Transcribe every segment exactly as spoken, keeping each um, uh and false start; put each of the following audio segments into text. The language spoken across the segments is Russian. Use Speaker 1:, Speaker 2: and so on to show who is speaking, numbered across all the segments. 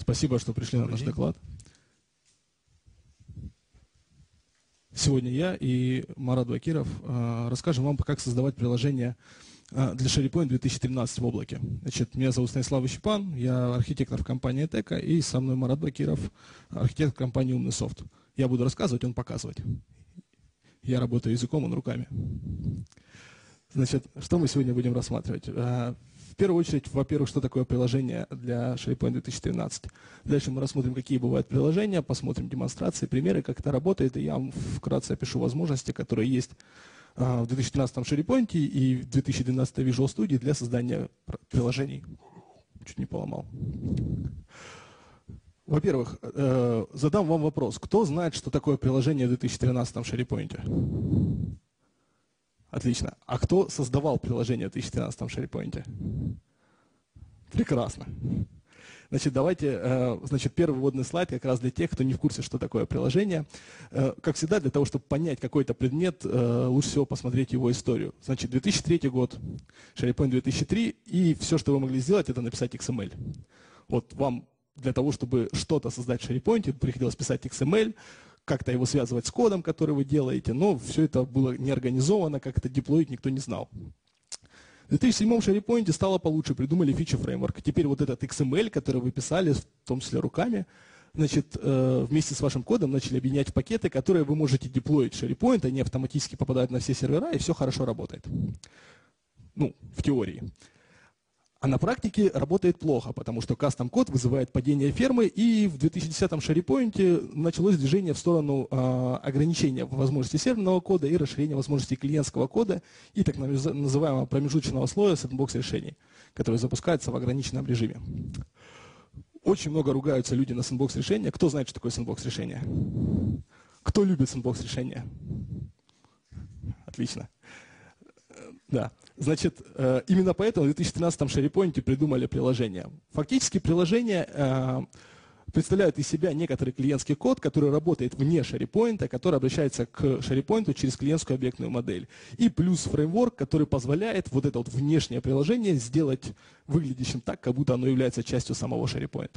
Speaker 1: Спасибо, что пришли на наш
Speaker 2: день.
Speaker 1: доклад. Сегодня я и Марат Бакиров э, расскажем вам, как создавать приложение э, для SharePoint две тысячи тринадцать в облаке. Значит, меня зовут Станислав Ищепан, я архитектор в компании Тека, и со мной Марат Бакиров, архитектор компании Умный Софт. Я буду рассказывать, он показывать. Я работаю языком, он руками. Значит, что мы сегодня будем рассматривать? В первую очередь, во-первых, что такое приложение для SharePoint две тысячи тринадцать. Дальше мы рассмотрим, какие бывают приложения, посмотрим демонстрации, примеры, как это работает, и я вам вкратце опишу возможности, которые есть в две тысячи тринадцатом SharePoint и в две тысячи двенадцатом Visual Studio для создания приложений. Чуть не поломал. Во-первых, задам вам вопрос. Кто знает, что такое приложение в две тысячи тринадцатом SharePoint? Отлично. А кто создавал приложение в две тысячи тринадцатом SharePoint? Прекрасно. Значит, давайте, значит, первый вводный слайд как раз для тех, кто не в курсе, что такое приложение. Как всегда, для того, чтобы понять какой-то предмет, лучше всего посмотреть его историю. Значит, две тысячи третий год, SharePoint две тысячи три, и все, что вы могли сделать, это написать икс эм эль. Вот вам для того, чтобы что-то создать в SharePoint, приходилось писать икс эм эль, как-то его связывать с кодом, который вы делаете, но все это было не организовано, как это деплоить никто не знал. В две тысячи седьмом SharePoint стало получше, придумали Feature Framework. Теперь вот этот икс эм эль, который вы писали, в том числе руками, значит, вместе с вашим кодом начали объединять в пакеты, которые вы можете деплоить в SharePoint, они автоматически попадают на все сервера, и все хорошо работает. Ну, в теории. А на практике работает плохо, потому что кастом-код вызывает падение фермы, и в две тысячи десятом SharePoint началось движение в сторону э, ограничения возможностей серверного кода и расширения возможностей клиентского кода и так называемого промежуточного слоя сэндбокс решений, который запускается в ограниченном режиме. Очень много ругаются люди на сэндбокс решения. Кто знает, что такое сэндбокс решение? Кто любит сэндбокс решения? Отлично. Да. Значит, именно поэтому в две тысячи тринадцатом SharePoint придумали приложение. Фактически приложение представляет из себя некоторый клиентский код, который работает вне SharePoint, который обращается к SharePoint через клиентскую объектную модель. И плюс фреймворк, который позволяет вот это вот внешнее приложение сделать выглядящим так, как будто оно является частью самого SharePoint.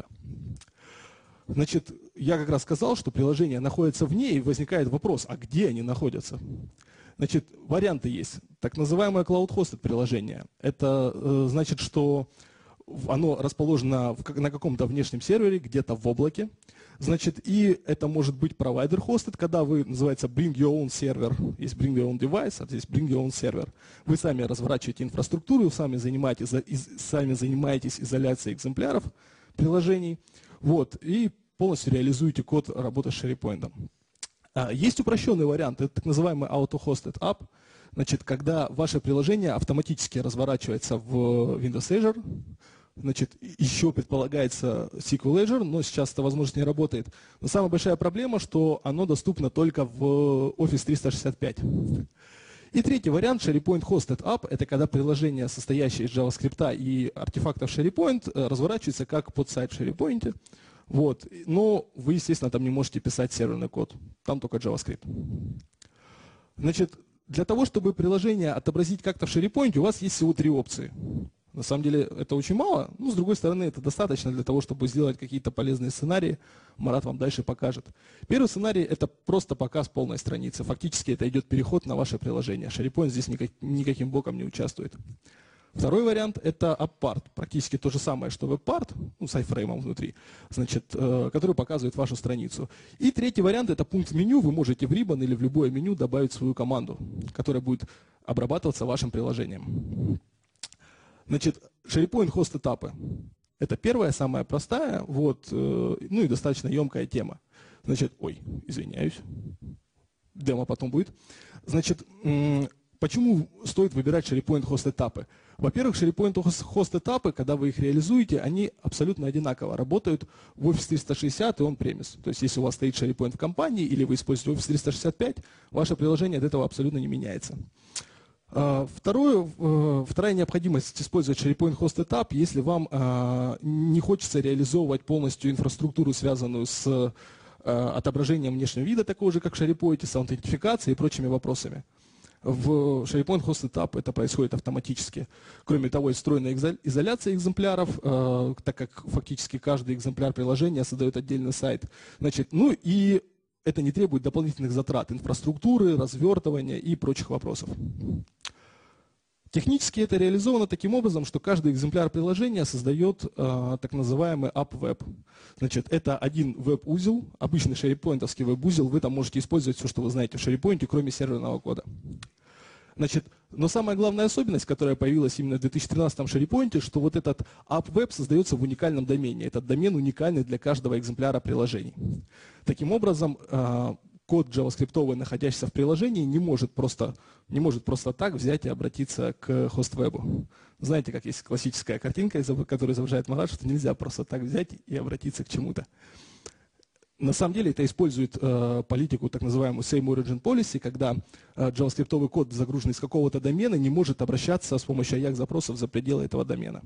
Speaker 1: Значит, я как раз сказал, что приложение находится вне, и возникает вопрос, а где они находятся? Значит, варианты есть. Так называемое cloud-hosted приложение. Это э, значит, что оно расположено в, на каком-то внешнем сервере, где-то в облаке. Значит, и это может быть provider-hosted, когда вы, называется, bring your own server. Есть bring your own device, а здесь bring your own server. Вы сами разворачиваете инфраструктуру, сами занимаетесь, из, сами занимаетесь изоляцией экземпляров приложений. Вот, и полностью реализуете код работы с SharePoint. Есть упрощенный вариант, это так называемый auto-hosted app, значит, когда ваше приложение автоматически разворачивается в Windows Azure, значит, еще предполагается эс кью эль Azure, но сейчас эта возможность не работает. Но самая большая проблема, что оно доступно только в Office триста шестьдесят пять. И третий вариант, SharePoint Hosted App, это когда приложение, состоящее из JavaScript и артефактов SharePoint, разворачивается как под сайт в SharePoint. Вот. Но вы, естественно, там не можете писать серверный код. Там только JavaScript. Значит, для того, чтобы приложение отобразить как-то в SharePoint, у вас есть всего три опции. На самом деле это очень мало, но с другой стороны это достаточно для того, чтобы сделать какие-то полезные сценарии. Марат вам дальше покажет. Первый сценарий – это просто показ полной страницы. Фактически это идет переход на ваше приложение. SharePoint здесь никак, никаким боком не участвует. Второй вариант – это AppPart, практически то же самое, что WebPart, ну, с айфреймом внутри, значит, э, который показывает вашу страницу. И третий вариант – это пункт меню. Вы можете в Ribbon или в любое меню добавить свою команду, которая будет обрабатываться вашим приложением. Значит, SharePoint Hosted App – это первая, самая простая, вот, э, ну и достаточно емкая тема. Значит, ой, извиняюсь, демо потом будет. Значит, почему стоит выбирать SharePoint Hosted App? Во-первых, SharePoint Hosted App, когда вы их реализуете, они абсолютно одинаково работают в Office триста шестьдесят и on-premise. То есть, если у вас стоит SharePoint в компании или вы используете Office триста шестьдесят пять, ваше приложение от этого абсолютно не меняется. Второе, вторая необходимость использовать SharePoint Hosted App, если вам не хочется реализовывать полностью инфраструктуру, связанную с отображением внешнего вида, такого же, как в SharePoint, с аутентификацией и прочими вопросами. В SharePoint Hosted App это происходит автоматически. Кроме того, есть встроенная изоляция экземпляров, э, так как фактически каждый экземпляр приложения создает отдельный сайт. Значит, ну и это не требует дополнительных затрат инфраструктуры, развертывания и прочих вопросов. Технически это реализовано таким образом, что каждый экземпляр приложения создает э, так называемый app-web. Значит, это один веб-узел, обычный SharePoint-овский веб-узел. Вы там можете использовать все, что вы знаете в SharePoint, кроме серверного кода. Значит, но самая главная особенность, которая появилась именно в две тысячи тринадцатом SharePoint, что вот этот app-web создается в уникальном домене. Этот домен уникальный для каждого экземпляра приложений. Таким образом, э, код JavaScript, находящийся в приложении, не может просто, не может просто так взять и обратиться к хост-вебу. Знаете, как есть классическая картинка, которая изображает Марат, что нельзя просто так взять и обратиться к чему-то. На самом деле это использует э, политику, так называемую Same Origin Policy, когда э, JavaScript код, загруженный из какого-то домена, не может обращаться с помощью аякс-запросов за пределы этого домена.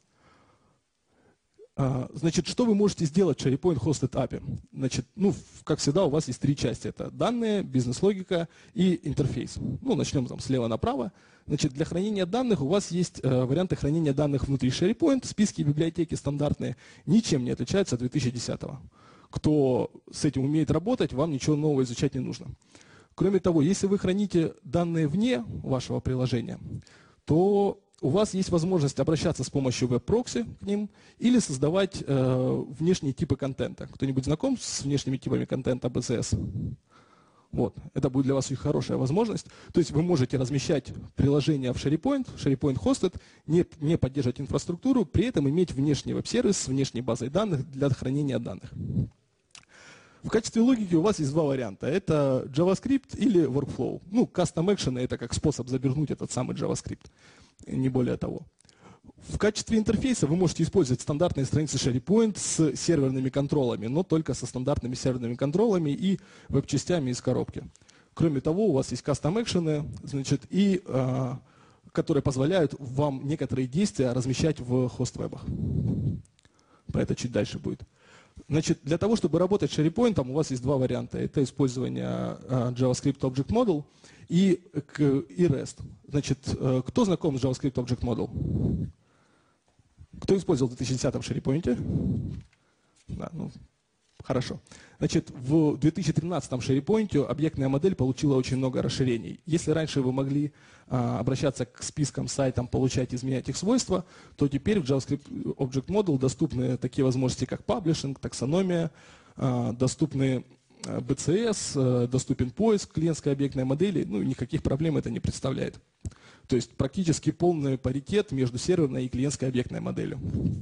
Speaker 1: Значит, что вы можете сделать в SharePoint Hosted эй пи ай? Значит, ну, как всегда, у вас есть три части. Это данные, бизнес-логика и интерфейс. Ну, начнем там слева направо. Значит, для хранения данных у вас есть э, варианты хранения данных внутри SharePoint. Списки и библиотеки стандартные ничем не отличаются от две тысячи десятого. Кто с этим умеет работать, вам ничего нового изучать не нужно. Кроме того, если вы храните данные вне вашего приложения, то у вас есть возможность обращаться с помощью веб-прокси к ним или создавать э, внешние типы контента. Кто-нибудь знаком с внешними типами контента би си эс? Вот. Это будет для вас очень хорошая возможность. То есть вы можете размещать приложение в SharePoint, SharePoint Hosted, не, не поддерживать инфраструктуру, при этом иметь внешний веб-сервис с внешней базой данных для хранения данных. В качестве логики у вас есть два варианта. Это JavaScript или Workflow. Ну, Custom Action — это как способ завернуть этот самый JavaScript. Не более того. В качестве интерфейса вы можете использовать стандартные страницы SharePoint с серверными контролами, но только со стандартными серверными контролами и веб-частями из коробки. Кроме того, у вас есть Custom Action, значит, и, э, которые позволяют вам некоторые действия размещать в хост-вебах. Про это чуть дальше будет. Значит, для того, чтобы работать с SharePoint, у вас есть два варианта. Это использование uh, JavaScript Object Model и, и REST. Значит, uh, кто знаком с JavaScript Object Model? Кто использовал в две тысячи десятом SharePoint? Да, ну, хорошо. Значит, в две тысячи тринадцатом SharePoint объектная модель получила очень много расширений. Если раньше вы могли а, обращаться к спискам, сайтам, получать, изменять их свойства, то теперь в JavaScript Object Model доступны такие возможности, как паблишинг, таксономия, а, доступны би си эс, а, доступен поиск клиентской объектной модели, ну, никаких проблем это не представляет. То есть практически полный паритет между серверной и клиентской объектной моделью.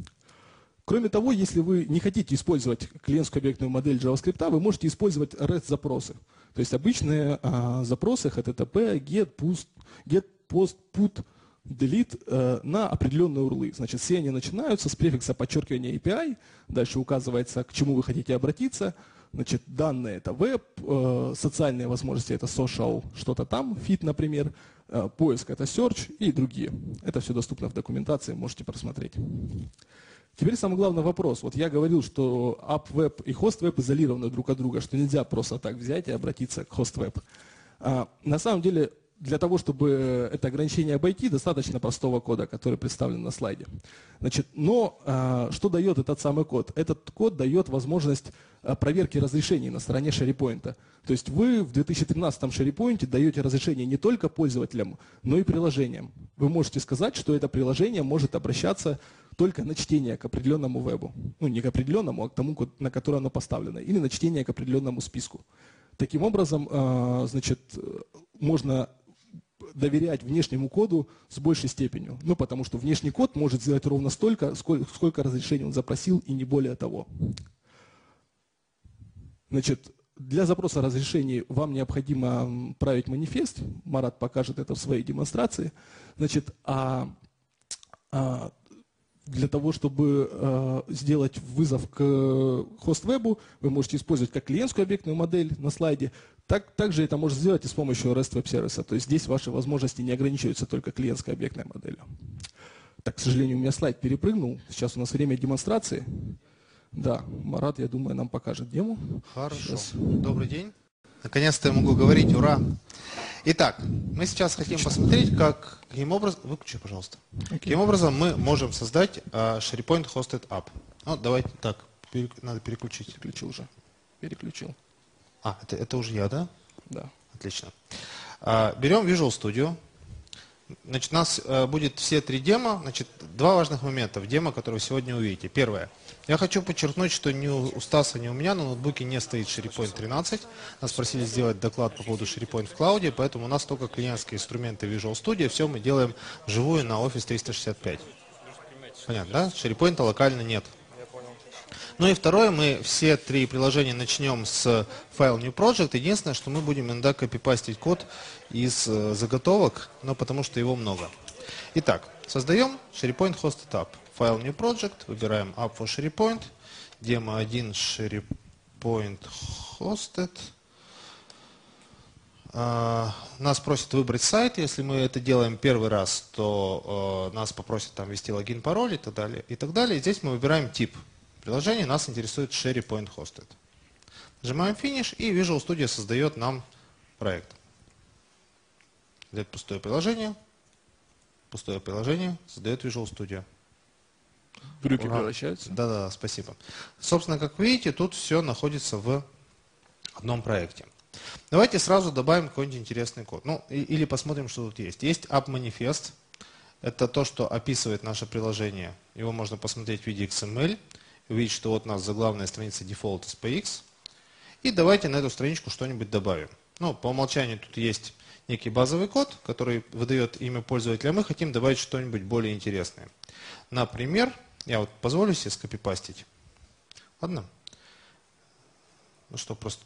Speaker 1: Кроме того, если вы не хотите использовать клиентскую объектную модель JavaScript, вы можете использовать REST-запросы. То есть обычные а, запросы эйч ти ти пи, get, post, get, post, put, delete а, на определенные урлы. Значит, все они начинаются с префикса подчеркивания эй пи ай, дальше указывается, к чему вы хотите обратиться. Значит, данные — это веб, э, социальные возможности — это social, что-то там, feed, например, э, поиск — это search и другие. Это все доступно в документации, можете просмотреть. Теперь самый главный вопрос. Вот я говорил, что app-web и host-web изолированы друг от друга, что нельзя просто так взять и обратиться к host-web. А, на самом деле, для того, чтобы это ограничение обойти, достаточно простого кода, который представлен на слайде. Значит, но а, что дает этот самый код? Этот код дает возможность а, проверки разрешений на стороне SharePoint. То есть вы в две тысячи тринадцатом SharePoint даете разрешение не только пользователям, но и приложениям. Вы можете сказать, что это приложение может обращаться только на чтение к определенному вебу. Ну, не к определенному, а к тому, на который оно поставлено. Или на чтение к определенному списку. Таким образом, а, значит, можно доверять внешнему коду с большей степенью. Ну, потому что внешний код может сделать ровно столько, сколько, сколько разрешений он запросил, и не более того. Значит, для запроса разрешений вам необходимо править манифест. Марат покажет это в своей демонстрации. Значит, а, а для того, чтобы э, сделать вызов к хост-вебу, вы можете использовать как клиентскую объектную модель на слайде, так, также это можно сделать и с помощью REST веб-сервиса. То есть здесь ваши возможности не ограничиваются только клиентской объектной моделью. Так, к сожалению, у меня слайд перепрыгнул. Сейчас у нас время демонстрации. Да, Марат, я думаю, нам покажет дему.
Speaker 2: Хорошо. Сейчас. Добрый день. Наконец-то я могу говорить, ура! Итак, мы сейчас хотим Отлично. посмотреть, как, каким образом... Выключи, пожалуйста. Okay. Каким образом мы можем создать uh, SharePoint Hosted App. Ну, давайте так, перек... надо переключить.
Speaker 1: Переключил уже. Переключил.
Speaker 2: А, это, это уже я, да?
Speaker 1: Да.
Speaker 2: Отлично. Uh, берем Visual Studio. Значит, у нас uh, будет все три демо. Значит, два важных момента в демо, которые вы сегодня увидите. Первое. Я хочу подчеркнуть, что ни у Стаса, ни у меня на ноутбуке не стоит SharePoint тринадцать. Нас просили сделать доклад по поводу SharePoint в клауде, поэтому у нас только клиентские инструменты Visual Studio. Все мы делаем вживую на Office триста шестьдесят пять. Понятно, да? SharePoint локально нет. Ну и второе, мы все три приложения начнем с файл New Project. Единственное, что мы будем иногда копипастить код из заготовок, но потому что его много. Итак, создаем SharePoint Hosted App. Файл New Project, выбираем App for SharePoint, демо один SharePoint Hosted. Uh, нас просят выбрать сайт. Если мы это делаем первый раз, то uh, нас попросят там ввести логин, пароль и так далее. И так далее. Здесь мы выбираем тип приложения. Нас интересует SharePoint Hosted. Нажимаем Finish, и Visual Studio создает нам проект. Взять пустое приложение. Пустое приложение создает Visual Studio.
Speaker 1: Брюки Ура. Превращаются?
Speaker 2: Да-да, спасибо. Собственно, как вы видите, тут все находится в одном проекте. Давайте сразу добавим какой-нибудь интересный код. Ну, и, или посмотрим, что тут есть. Есть App Manifest. Это то, что описывает наше приложение. Его можно посмотреть в виде икс эм эль. Увидеть, что вот у нас заглавная страница Default эс пи экс. И давайте на эту страничку что-нибудь добавим. Ну, по умолчанию тут есть некий базовый код, который выдает имя пользователя. Мы хотим добавить что-нибудь более интересное. Например, я вот позволю себе скопипастить. Ладно? Ну что, просто...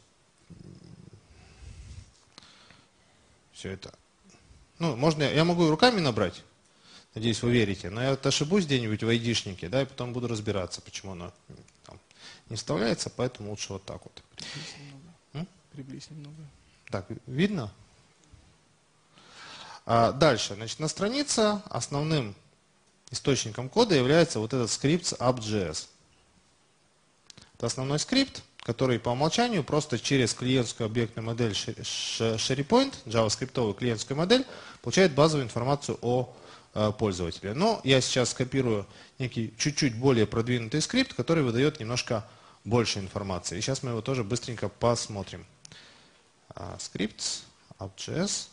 Speaker 2: Все это... Ну, можно... Я могу и руками набрать. Надеюсь, вы верите. Но я вот ошибусь где-нибудь в айдишнике, да, и потом буду разбираться, почему оно там не вставляется, поэтому лучше вот так вот.
Speaker 1: Приблизь немного. Приблизь немного.
Speaker 2: Так, видно? А дальше. Значит, на странице основным источником кода является вот этот скрипт app.js. Это основной скрипт, который по умолчанию просто через клиентскую объектную модель SharePoint, JavaScript клиентскую модель, получает базовую информацию о э, пользователе. Но я сейчас скопирую некий чуть-чуть более продвинутый скрипт, который выдает немножко больше информации. И сейчас мы его тоже быстренько посмотрим. Uh, scripts, app.js.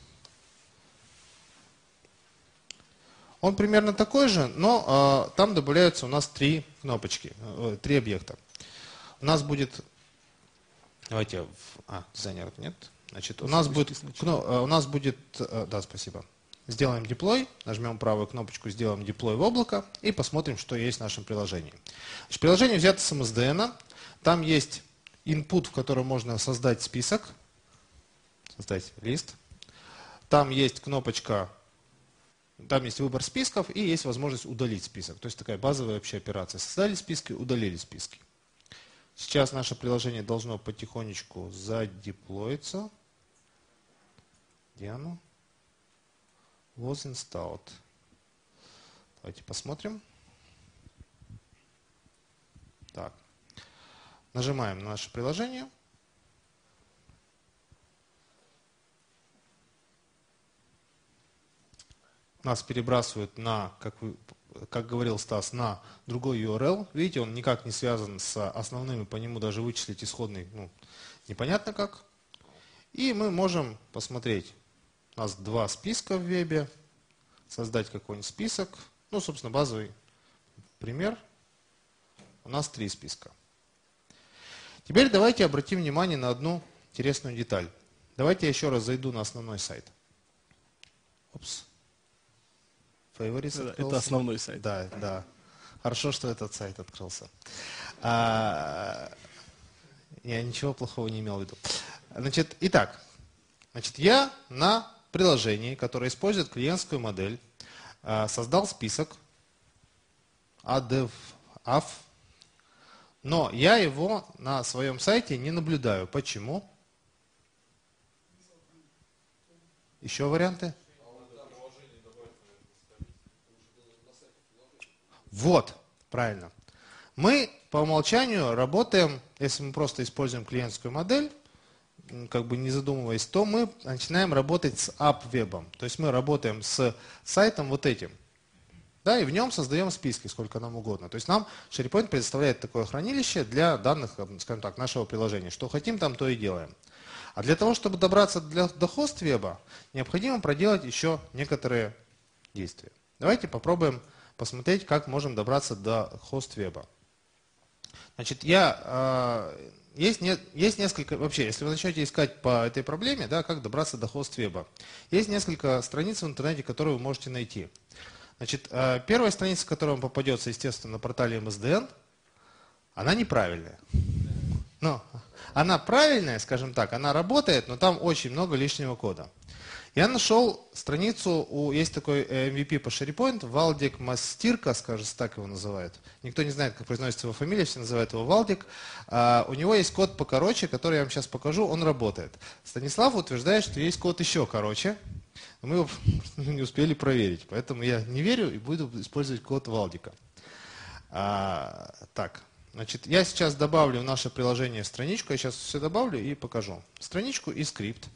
Speaker 2: Он примерно такой же, но э, там добавляются у нас три кнопочки, э, три объекта. У нас будет, давайте, в, а, дизайнеров нет, значит, у нас будет, кно, э, у нас будет, э, да, спасибо. Сделаем деплой, нажмем правую кнопочку, сделаем деплой в облако и посмотрим, что есть в нашем приложении. Значит, приложение взято с эм эс ди эн, там есть input, в котором можно создать список, создать лист. Там есть кнопочка, там есть выбор списков и есть возможность удалить список. То есть такая базовая вообще операция. Создали списки, удалили списки. Сейчас наше приложение должно потихонечку задеплоиться. Где оно? Was installed. Давайте посмотрим. Так. Нажимаем на наше приложение. Нас перебрасывают на, как, вы, как говорил Стас, на другой ю ар эл. Видите, он никак не связан с основным, и по нему даже вычислить исходный, ну, непонятно как. И мы можем посмотреть. У нас два списка в вебе. Создать какой-нибудь список. Ну, собственно, базовый пример. У нас три списка. Теперь давайте обратим внимание на одну интересную деталь. Давайте я еще раз зайду на основной сайт. Опс.
Speaker 1: Это, это основной сайт.
Speaker 2: Да, да. Хорошо, что этот сайт открылся. А, я ничего плохого не имел в виду. Значит, итак, значит, я на приложении, которое использует клиентскую модель, создал список adev, av, но я его на своем сайте не наблюдаю. Почему? Еще варианты? Вот, правильно. Мы по умолчанию работаем, если мы просто используем клиентскую модель, как бы не задумываясь, то мы начинаем работать с app-вебом. То есть мы работаем с сайтом вот этим. Да, и в нем создаем списки, сколько нам угодно. То есть нам SharePoint предоставляет такое хранилище для данных, скажем так, нашего приложения. Что хотим, там то и делаем. А для того, чтобы добраться для, до хост-веба, необходимо проделать еще некоторые действия. Давайте попробуем посмотреть, как можем добраться до хост-веба. Значит, я, э, есть, не, есть несколько, вообще, если вы начнете искать по этой проблеме, да, как добраться до хост-веба, есть несколько страниц в интернете, которые вы можете найти. Значит, э, первая страница, которая вам попадется, естественно, на портале эм эс дэ эн, она неправильная. Но она правильная, скажем так, она работает, но там очень много лишнего кода. Я нашел страницу, у, есть такой эм ви пи по SharePoint, Валдик Мастирка, кажется, так его называют. Никто не знает, как произносится его фамилия, все называют его Валдик. А, у него есть код покороче, который я вам сейчас покажу, он работает. Станислав утверждает, что есть код еще короче, но мы его не успели проверить, поэтому я не верю и буду использовать код Валдика. А, так, значит, я сейчас добавлю в наше приложение страничку, я сейчас все добавлю и покажу. Страничку и скрипт.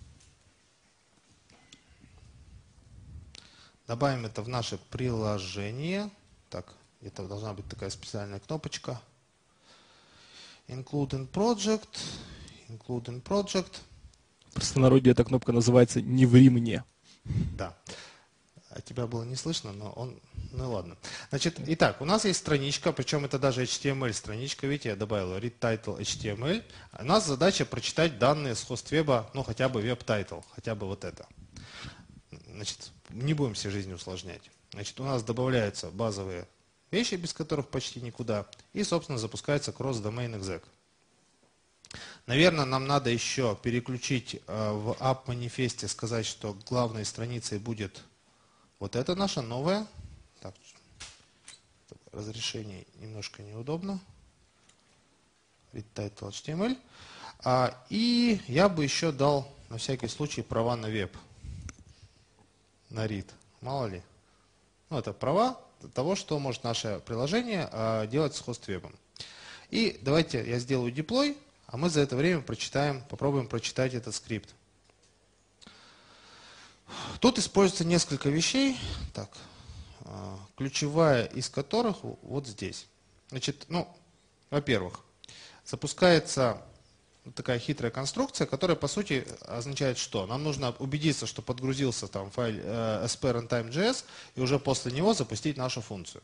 Speaker 2: Добавим это в наше приложение. Так, это должна быть такая специальная кнопочка. Include in project. Include in project.
Speaker 1: В простонародье эта кнопка называется «Не ври мне».
Speaker 2: Да. А тебя было не слышно, но он... Ну ладно. Значит, итак, у нас есть страничка, причем это даже эйч ти эм эль страничка. Видите, я добавил read title эйч ти эм эль. У нас задача прочитать данные с хост-веба, ну хотя бы веб-тайтл, хотя бы вот это. Значит, не будем себе жизнь усложнять. Значит, у нас добавляются базовые вещи, без которых почти никуда. И, собственно, запускается cross-domain exec. Наверное, нам надо еще переключить э, в app-манифесте, сказать, что главной страницей будет вот это наша новая. Так, разрешение немножко неудобно. Read title эйч ти эм эль. А, и я бы еще дал, на всякий случай, права на веб. На read. Мало ли. Ну, это права того, что может наше приложение а, делать с хост-вебом. И давайте я сделаю деплой, а мы за это время прочитаем, попробуем прочитать этот скрипт. Тут используется несколько вещей, так, а, ключевая из которых вот здесь. Значит, ну, во-первых, запускается вот такая хитрая конструкция, которая по сути означает что? Нам нужно убедиться, что подгрузился там файл э, эс пи runtime.js и уже после него запустить нашу функцию.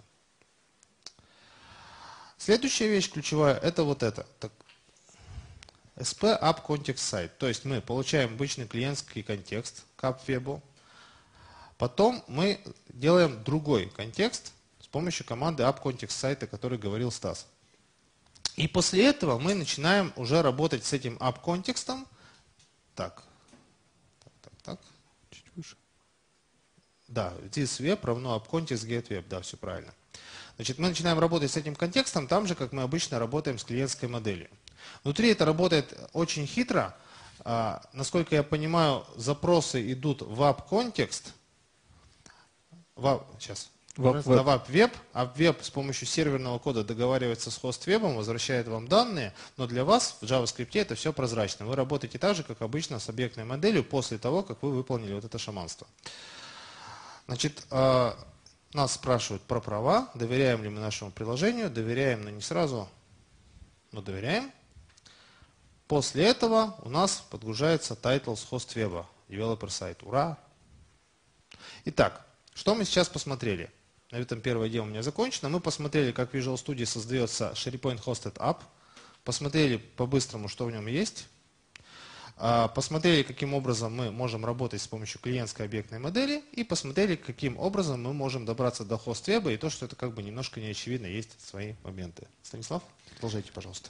Speaker 2: Следующая вещь ключевая это вот это. Так, эс пи app context site. То есть мы получаем обычный клиентский контекст к app-вебу. Потом мы делаем другой контекст с помощью команды app context site, о которой говорил Стас. И после этого мы начинаем уже работать с этим app-контекстом. Так, так, так, так.
Speaker 1: Чуть выше.
Speaker 2: Да, this web равно app-контекст get web. Да, все правильно. Значит, мы начинаем работать с этим контекстом там же, как мы обычно работаем с клиентской моделью. Внутри это работает очень хитро. А, насколько я понимаю, запросы идут в app-контекст. В, сейчас. На веб, а веб с помощью серверного кода договаривается с хост-вебом, возвращает вам данные, но для вас в JavaScript это все прозрачно. Вы работаете так же, как обычно, с объектной моделью после того, как вы выполнили вот это шаманство. Значит, нас спрашивают про права, доверяем ли мы нашему приложению, доверяем, но не сразу, но доверяем. После этого у нас подгружается title с хост-веба, developer site. Ура! Итак, что мы сейчас посмотрели? На этом первое дело у меня закончено. Мы посмотрели, как в Visual Studio создается SharePoint Hosted App. Посмотрели по-быстрому, что в нем есть. Посмотрели, каким образом мы можем работать с помощью клиентской объектной модели. И посмотрели, каким образом мы можем добраться до хост-веба. И то, что это как бы немножко неочевидно, есть свои моменты. Станислав, продолжайте, пожалуйста.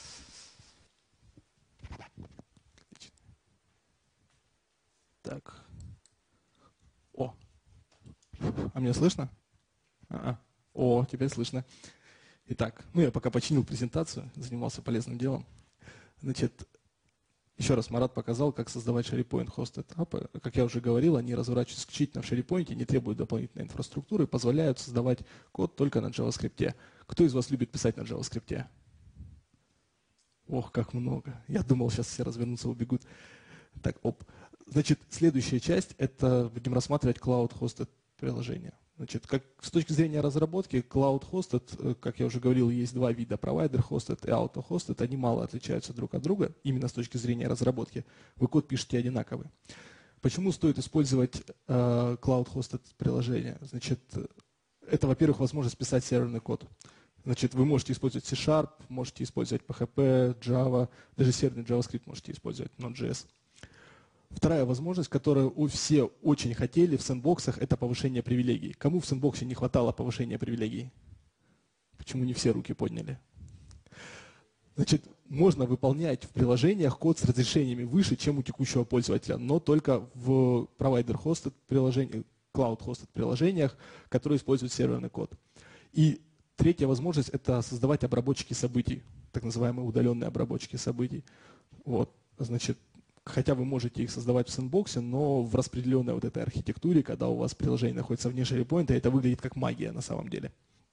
Speaker 1: Так. О. А меня слышно? А-а. О, теперь слышно. Итак, ну я пока починил презентацию, занимался полезным делом. Значит, еще раз Марат показал, как создавать SharePoint Hosted App. Как я уже говорил, они разворачиваются исключительно в SharePoint, не требуют дополнительной инфраструктуры и позволяют создавать код только на JavaScript. Кто из вас любит писать на JavaScript? Ох, как много. Я думал, сейчас все развернутся, убегут. Так, оп. Значит, следующая часть – это будем рассматривать cloud-hosted приложения. Значит, как, с точки зрения разработки, cloud-hosted, как я уже говорил, есть два вида – provider-hosted и auto-hosted. Они мало отличаются друг от друга, именно с точки зрения разработки. Вы код пишете одинаковый. Почему стоит использовать э, cloud-hosted приложение? Значит, это, во-первых, возможность писать серверный код. Значит, вы можете использовать C-Sharp, можете использовать пи эйч пи, Java, даже серверный JavaScript можете использовать, Node.js. Вторая возможность, которую все очень хотели в сэндбоксах, это повышение привилегий. Кому в сэндбоксе не хватало повышения привилегий? Почему не все руки подняли? Значит, можно выполнять в приложениях код с разрешениями выше, чем у текущего пользователя, но только в provider-hosted приложениях, cloud-hosted приложениях, которые используют серверный код. И третья возможность – это создавать обработчики событий, так называемые удаленные обработчики событий. Вот, значит, хотя вы можете их создавать в сэндбоксе, но в распределенной вот этой архитектуре, когда у вас приложение находится вне SharePoint, это выглядит как магия на самом деле.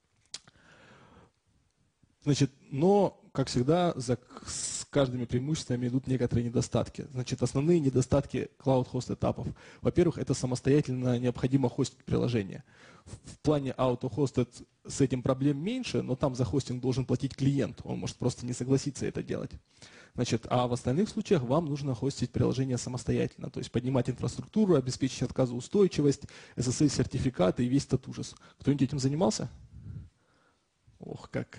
Speaker 1: Значит, но, как всегда, за, с каждыми преимуществами идут некоторые недостатки. Значит, основные недостатки cloud-hosted этапов. Во-первых, это самостоятельно необходимо хостить приложение. В, в плане auto-hosted с этим проблем меньше, но там за хостинг должен платить клиент. Он может просто не согласиться это делать. Значит, а в остальных случаях вам нужно хостить приложение самостоятельно. То есть поднимать инфраструктуру, обеспечить отказоустойчивость, эс эс эль-сертификаты и весь этот ужас. Кто-нибудь этим занимался? Ох, как.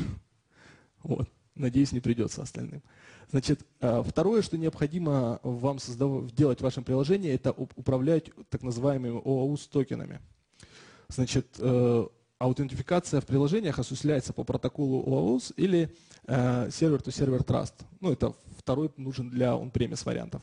Speaker 1: Вот. Надеюсь, не придется остальным. Значит, второе, что необходимо вам создав... делать в вашем приложении, это управлять так называемыми о ау эс-токенами. Значит, аутентификация в приложениях осуществляется по протоколу о ау эс или Server-to-Server Trust. Ну, это второй нужен для on-premise вариантов.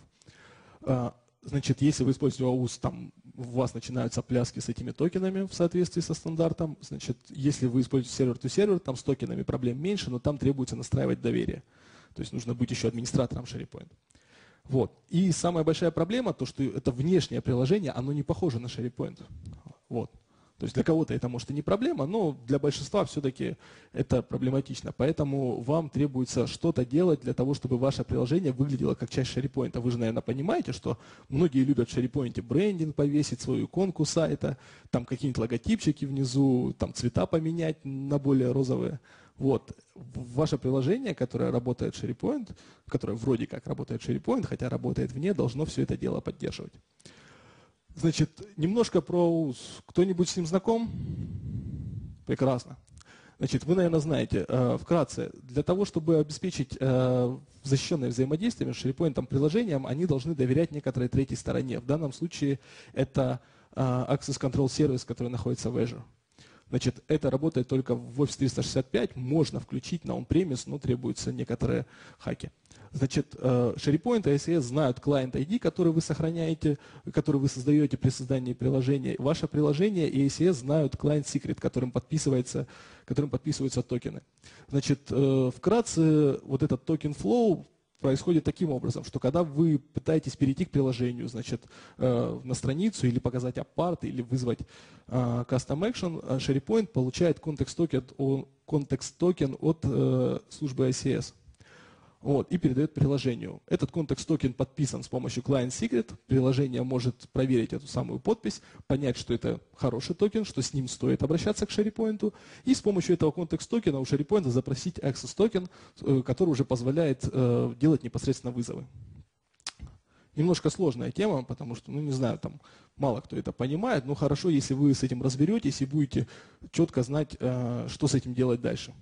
Speaker 1: Значит, если вы используете о ау эс, там у вас начинаются пляски с этими токенами в соответствии со стандартом. Значит, если вы используете сервер-to-сервер, там с токенами проблем меньше, но там требуется настраивать доверие. То есть нужно быть еще администратором SharePoint. Вот. И самая большая проблема, то, что это внешнее приложение, оно не похоже на SharePoint. Вот. То есть для кого-то это может и не проблема, но для большинства все-таки это проблематично. Поэтому вам требуется что-то делать для того, чтобы ваше приложение выглядело как часть SharePoint. Вы же, наверное, понимаете, что многие любят в SharePoint брендинг повесить, свою иконку сайта, там какие-нибудь логотипчики внизу, там цвета поменять на более розовые. Вот. Ваше приложение, которое работает в SharePoint, которое вроде как работает в SharePoint, хотя работает вне, должно все это дело поддерживать. Значит, немножко про о ау эс. Кто-нибудь с ним знаком? Прекрасно. Значит, вы, наверное, знаете, э, вкратце, для того, чтобы обеспечить э, защищенное взаимодействие между SharePoint приложением, они должны доверять некоторой третьей стороне. В данном случае это э, Access Control Service, который находится в Azure. Значит, это работает только в Office триста шестьдесят пять, можно включить на on-premise, но требуются некоторые хаки. Значит, SharePoint и эй си эс знают client ай ди, который вы сохраняете, который вы создаете при создании приложения. Ваше приложение и эй си эс знают client secret, которым подписывается, которым подписываются токены. Значит, вкратце, вот этот токен flow происходит таким образом, что когда вы пытаетесь перейти к приложению, значит, на страницу или показать аппарт, или вызвать custom action, SharePoint получает контекст-токен контекст-токен от службы ай си эс. Вот, и передает приложению. Этот контекст-токен подписан с помощью Client Secret. Приложение может проверить эту самую подпись, понять, что это хороший токен, что с ним стоит обращаться к SharePoint. И с помощью этого контекст-токена у SharePoint запросить Access токен, который уже позволяет э, делать непосредственно вызовы. Немножко сложная тема, потому что, ну не знаю, там мало кто это понимает, но хорошо, если вы с этим разберетесь и будете четко знать, э, что с этим делать дальше.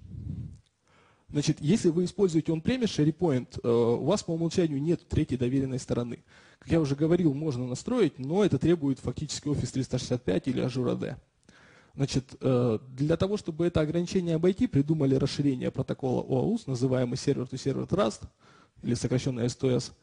Speaker 1: Значит, если вы используете on-premise SharePoint, у вас по умолчанию нет третьей доверенной стороны. Как я уже говорил, можно настроить, но это требует фактически Office триста шестьдесят пять или Azure эй ди. Значит, для того, чтобы это ограничение обойти, придумали расширение протокола о ау эс, называемый Server-to-Server Trust, или сокращенно эс ти эс.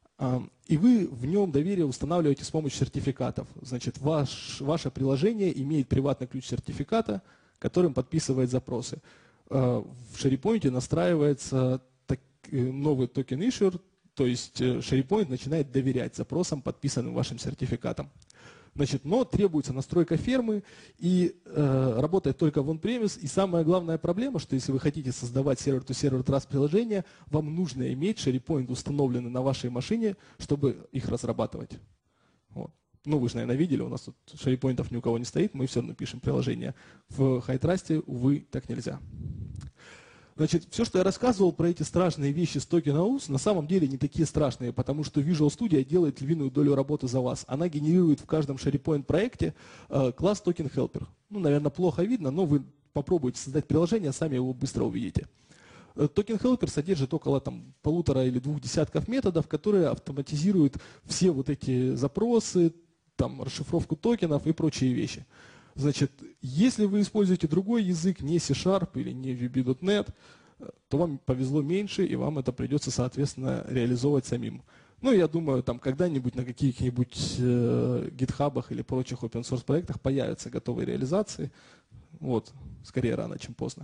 Speaker 1: И вы в нем доверие устанавливаете с помощью сертификатов. Значит, ваш, ваше приложение имеет приватный ключ сертификата, которым подписывает запросы. В SharePoint настраивается так, новый токен issuer, то есть SharePoint начинает доверять запросам, подписанным вашим сертификатом. Значит, но требуется настройка фермы и э, работает только в on-premise. И самая главная проблема, что если вы хотите создавать сервер-to-сервер Trust приложения, вам нужно иметь SharePoint установленный на вашей машине, чтобы их разрабатывать. Вот. Ну, вы же, наверное, видели, у нас тут SharePoint'ов ни у кого не стоит, мы все равно пишем приложение. В HighTrust, увы, так нельзя. Значит, все, что я рассказывал про эти страшные вещи с Token эй ю эс, на самом деле не такие страшные, потому что Visual Studio делает львиную долю работы за вас. Она генерирует в каждом SharePoint проекте э, класс Token Helper. Ну, наверное, плохо видно, но вы попробуйте создать приложение, сами его быстро увидите. Token Helper содержит около там, полутора или двух десятков методов, которые автоматизируют все вот эти запросы, там, расшифровку токенов и прочие вещи. Значит, если вы используете другой язык, не C-Sharp или не ви би точка нет, то вам повезло меньше, и вам это придется, соответственно, реализовывать самим. Ну, я думаю, там когда-нибудь на каких-нибудь э, гитхабах или прочих open-source проектах появятся готовые реализации. Вот, скорее рано, чем поздно.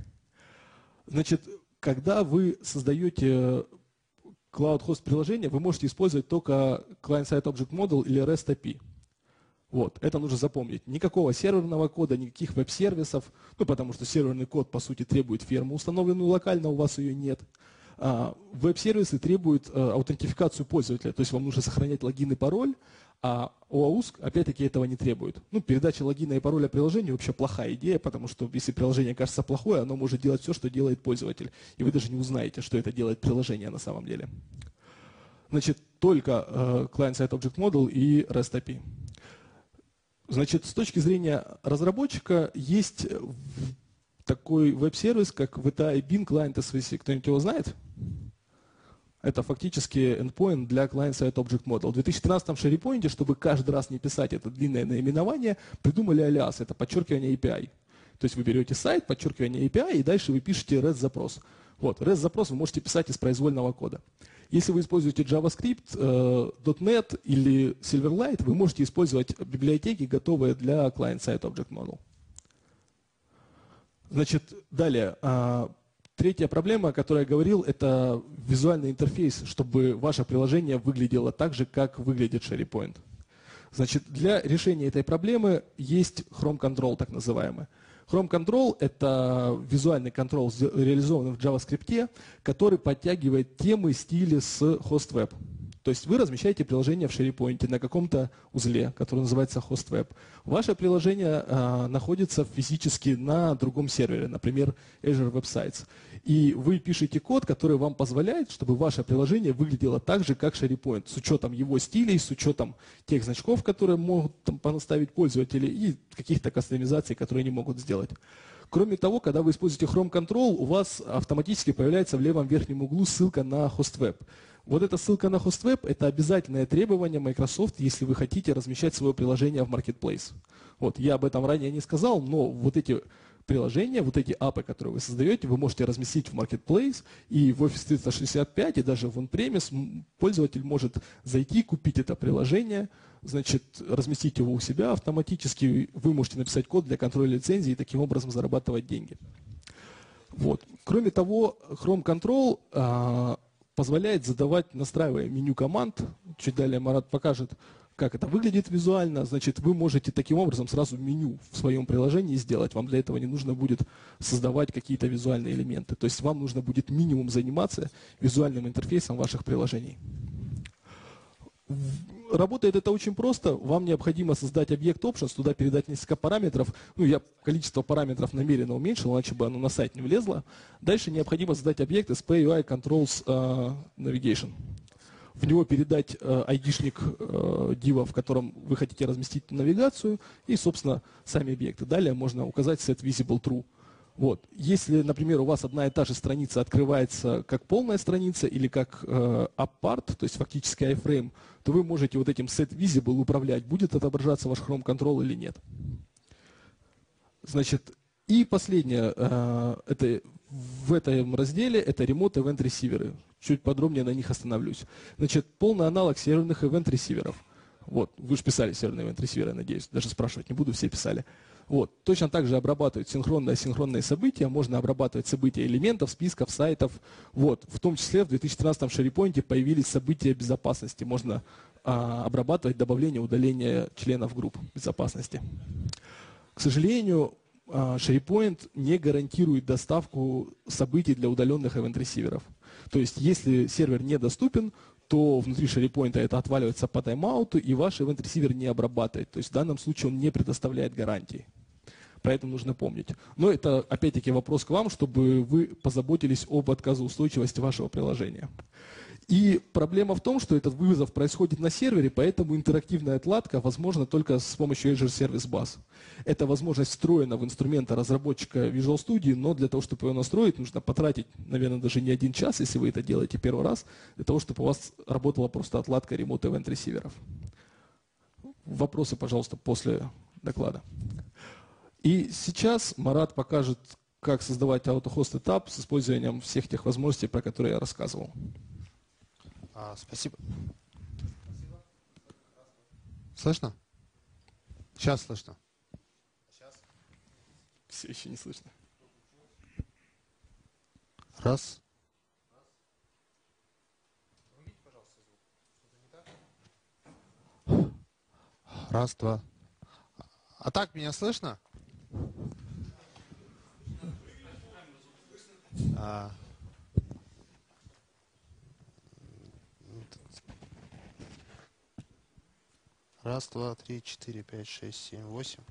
Speaker 1: Значит, когда вы создаете Cloud-хост приложение, вы можете использовать только Client-Side Object Model или REST эй пи ай. Вот, это нужно запомнить. Никакого серверного кода, никаких веб-сервисов, ну, потому что серверный код, по сути, требует ферму, установленную локально, у вас ее нет. А, веб-сервисы требуют а, аутентификацию пользователя, то есть вам нужно сохранять логин и пароль, а о эй ю эс, опять-таки, этого не требует. Ну, передача логина и пароля приложению вообще плохая идея, потому что если приложение кажется плохое, оно может делать все, что делает пользователь, и вы даже не узнаете, что это делает приложение на самом деле. Значит, только э, Client-Side Object Model и REST эй пи ай. Значит, с точки зрения разработчика есть такой веб-сервис, как ви ти ай Bin Client эс ви си. Кто-нибудь его знает? Это фактически endpoint для Client-Side Object Model. В две тысячи тринадцатом в SharePoint, чтобы каждый раз не писать это длинное наименование, придумали алиас, это подчеркивание эй пи ай. То есть вы берете сайт, подчеркивание эй пи ай, и дальше вы пишете REST-запрос. Вот, REST-запрос вы можете писать из произвольного кода. Если вы используете JavaScript, .дот нет или Silverlight, вы можете использовать библиотеки, готовые для Client-Side Object Model. Значит, далее. Третья проблема, о которой я говорил, это визуальный интерфейс, чтобы ваше приложение выглядело так же, как выглядит SharePoint. Значит, для решения этой проблемы есть Chrome Control, так называемый. Chrome Control – это визуальный контроль, реализованный в JavaScript, который подтягивает темы, стили с HostWeb. То есть вы размещаете приложение в SharePoint на каком-то узле, который называется HostWeb. Ваше приложение а, находится физически на другом сервере, например, Azure Web Sites. И вы пишете код, который вам позволяет, чтобы ваше приложение выглядело так же, как SharePoint, с учетом его стилей, с учетом тех значков, которые могут там понаставить пользователи, и каких-то кастомизаций, которые они могут сделать. Кроме того, когда вы используете Chrome Control, у вас автоматически появляется в левом верхнем углу ссылка на HostWeb. Вот эта ссылка на HostWeb – это обязательное требование Microsoft, если вы хотите размещать свое приложение в Marketplace. Вот, я об этом ранее не сказал, но вот эти приложения, вот эти апы, которые вы создаете, вы можете разместить в Marketplace, и в Office триста шестьдесят пять, и даже в on-premise пользователь может зайти, купить это приложение, значит, разместить его у себя автоматически, вы можете написать код для контроля лицензии и таким образом зарабатывать деньги. Вот. Кроме того, Chrome Control а, позволяет задавать, настраивая меню команд, чуть далее Марат покажет, как это выглядит визуально, значит, вы можете таким образом сразу меню в своем приложении сделать. Вам для этого не нужно будет создавать какие-то визуальные элементы. То есть вам нужно будет минимум заниматься визуальным интерфейсом ваших приложений. Работает это очень просто. Вам необходимо создать объект options, туда передать несколько параметров. Ну, я количество параметров намеренно уменьшил, иначе бы оно на сайт не влезло. Дальше необходимо создать объект эс пи ю ай Controls uh, Navigation. В него передать э, айдишник э, дива, в котором вы хотите разместить навигацию, и, собственно, сами объекты. Далее можно указать set visible true. Вот. Если, например, у вас одна и та же страница открывается как полная страница или как э, app part, то есть фактически iframe, то вы можете вот этим set visible управлять, будет отображаться ваш Chrome Control или нет. Значит, и последнее, э, это в этом разделе, это Remote Event Receiver. Чуть подробнее на них остановлюсь. Значит, полный аналог серверных event-ресиверов. Вот, вы же писали серверные event-ресиверы, надеюсь, даже спрашивать не буду, все писали. Вот, точно так же обрабатывают синхронные и асинхронные события, можно обрабатывать события элементов, списков, сайтов. Вот, в том числе в две тысячи тринадцатом в SharePoint появились события безопасности. Можно а, обрабатывать добавление и удаление членов групп безопасности. К сожалению, SharePoint не гарантирует доставку событий для удаленных event-ресиверов. То есть, если сервер недоступен, то внутри SharePoint это отваливается по тайм-ауту, и ваш event-ресивер не обрабатывает. То есть, в данном случае он не предоставляет гарантии. Про это нужно помнить. Но это, опять-таки, вопрос к вам, чтобы вы позаботились об отказоустойчивости вашего приложения. И проблема в том, что этот вызов происходит на сервере, поэтому интерактивная отладка возможна только с помощью Azure Service Bus. Эта возможность встроена в инструменты разработчика Visual Studio, но для того, чтобы ее настроить, нужно потратить, наверное, даже не один час, если вы это делаете первый раз, для того, чтобы у вас работала просто отладка Remote Event ресиверов. Вопросы, пожалуйста, после доклада. И сейчас Марат покажет, как создавать AutoHost этап с использованием всех тех возможностей, про которые я рассказывал.
Speaker 2: А, спасибо. Слышно? Сейчас слышно. Сейчас?
Speaker 1: Все еще не слышно.
Speaker 2: Раз. Раз, два. А так меня слышно? А. Раз, два, три, четыре, пять, шесть, семь, восемь.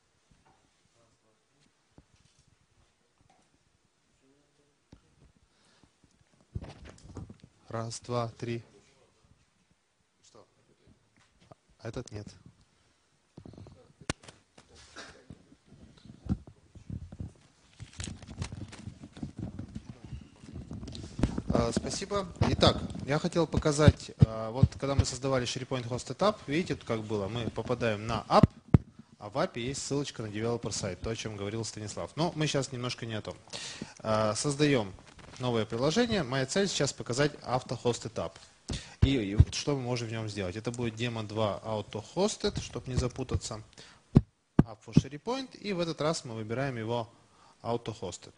Speaker 2: Раз, два, три. Что? А этот нет. Спасибо. Итак, я хотел показать, вот когда мы создавали SharePoint Host Etap, видите, тут как было, мы попадаем на App, а в App есть ссылочка на Developer Site, то, о чем говорил Станислав. Но мы сейчас немножко не о том. Создаем новое приложение. Моя цель сейчас показать AutoHost Etap. И, и что мы можем в нем сделать. Это будет демо два AutoHosted, чтобы не запутаться. App for SharePoint. И в этот раз мы выбираем его AutoHosted.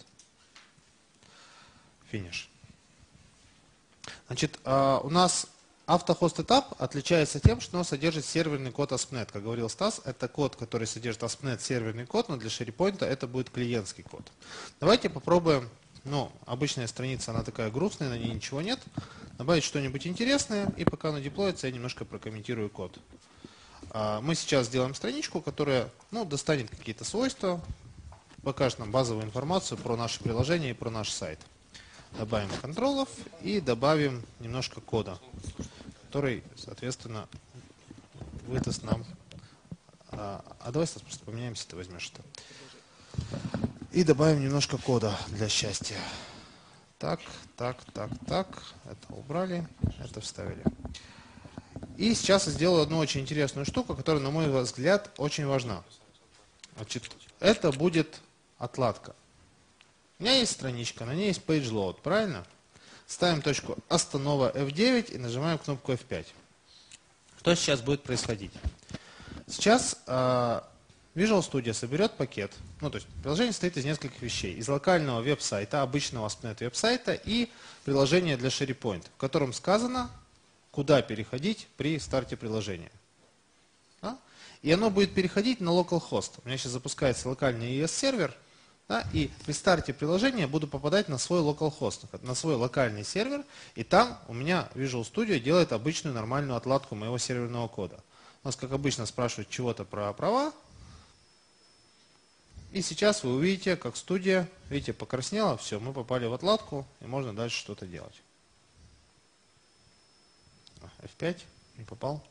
Speaker 2: Finish. Значит, у нас AutoHost этап отличается тем, что он содержит серверный код эй эс пи точка нет. Как говорил Стас, это код, который содержит эй эс пи точка нет серверный код, но для SharePoint это будет клиентский код. Давайте попробуем, ну, обычная страница, она такая грустная, на ней ничего нет. Добавить что-нибудь интересное, и пока она деплоится, я немножко прокомментирую код. Мы сейчас сделаем страничку, которая, ну, достанет какие-то свойства, покажет нам базовую информацию про наше приложение и про наш сайт. Добавим контролов и добавим немножко кода, который, соответственно, выдаст нам... А, а давай, Стас, просто поменяемся, ты возьмешь это. И добавим немножко кода для счастья. Так, так, так, так. Это убрали, это вставили. И сейчас я сделаю одну очень интересную штуку, которая, на мой взгляд, очень важна. Значит, это будет отладка. У меня есть страничка, на ней есть PageLoad, правильно? Ставим точку останова эф девять и нажимаем кнопку эф пять. Что сейчас будет происходить? Сейчас э, Visual Studio соберет пакет, ну то есть приложение состоит из нескольких вещей. Из локального веб-сайта, обычного эй эс пи точка нет веб-сайта и приложения для SharePoint, в котором сказано, куда переходить при старте приложения. Да? И оно будет переходить на localhost. У меня сейчас запускается локальный и эс-сервер. Да, и при старте приложения буду попадать на свой localhost, на свой локальный сервер, и там у меня Visual Studio делает обычную нормальную отладку моего серверного кода. У нас, как обычно, спрашивают чего-то про права. И сейчас вы увидите, как студия, видите, покраснела, все, мы попали в отладку, и можно дальше что-то делать. эф пять, не попал.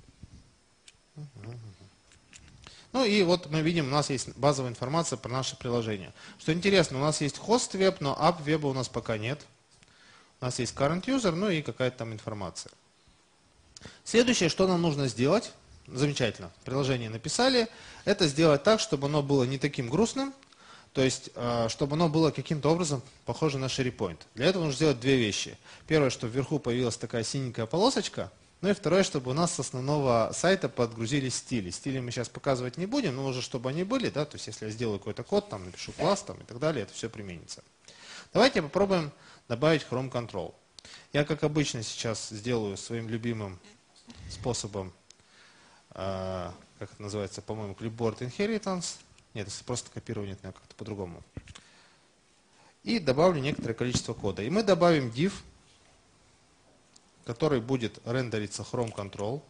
Speaker 2: Ну и вот мы видим, у нас есть базовая информация про наше приложение. Что интересно, у нас есть хост веб, но app веба у нас пока нет. У нас есть current user, ну и какая-то там информация. Следующее, что нам нужно сделать, замечательно, приложение написали, это сделать так, чтобы оно было не таким грустным, то есть, чтобы оно было каким-то образом похоже на SharePoint. Для этого нужно сделать две вещи. Первое, чтобы вверху появилась такая синенькая полосочка. Ну и второе, чтобы у нас с основного сайта подгрузились стили. Стили мы сейчас показывать не будем, но уже чтобы они были, да, то есть если я сделаю какой-то код, там напишу класс там, и так далее, это все применится. Давайте попробуем добавить Chrome Control. Я, как обычно, сейчас сделаю своим любимым способом, э, как это называется, по-моему, clipboard inheritance. Нет, это просто копирование, это как-то по-другому. И добавлю некоторое количество кода. И мы добавим div, который будет рендериться Chrome Control.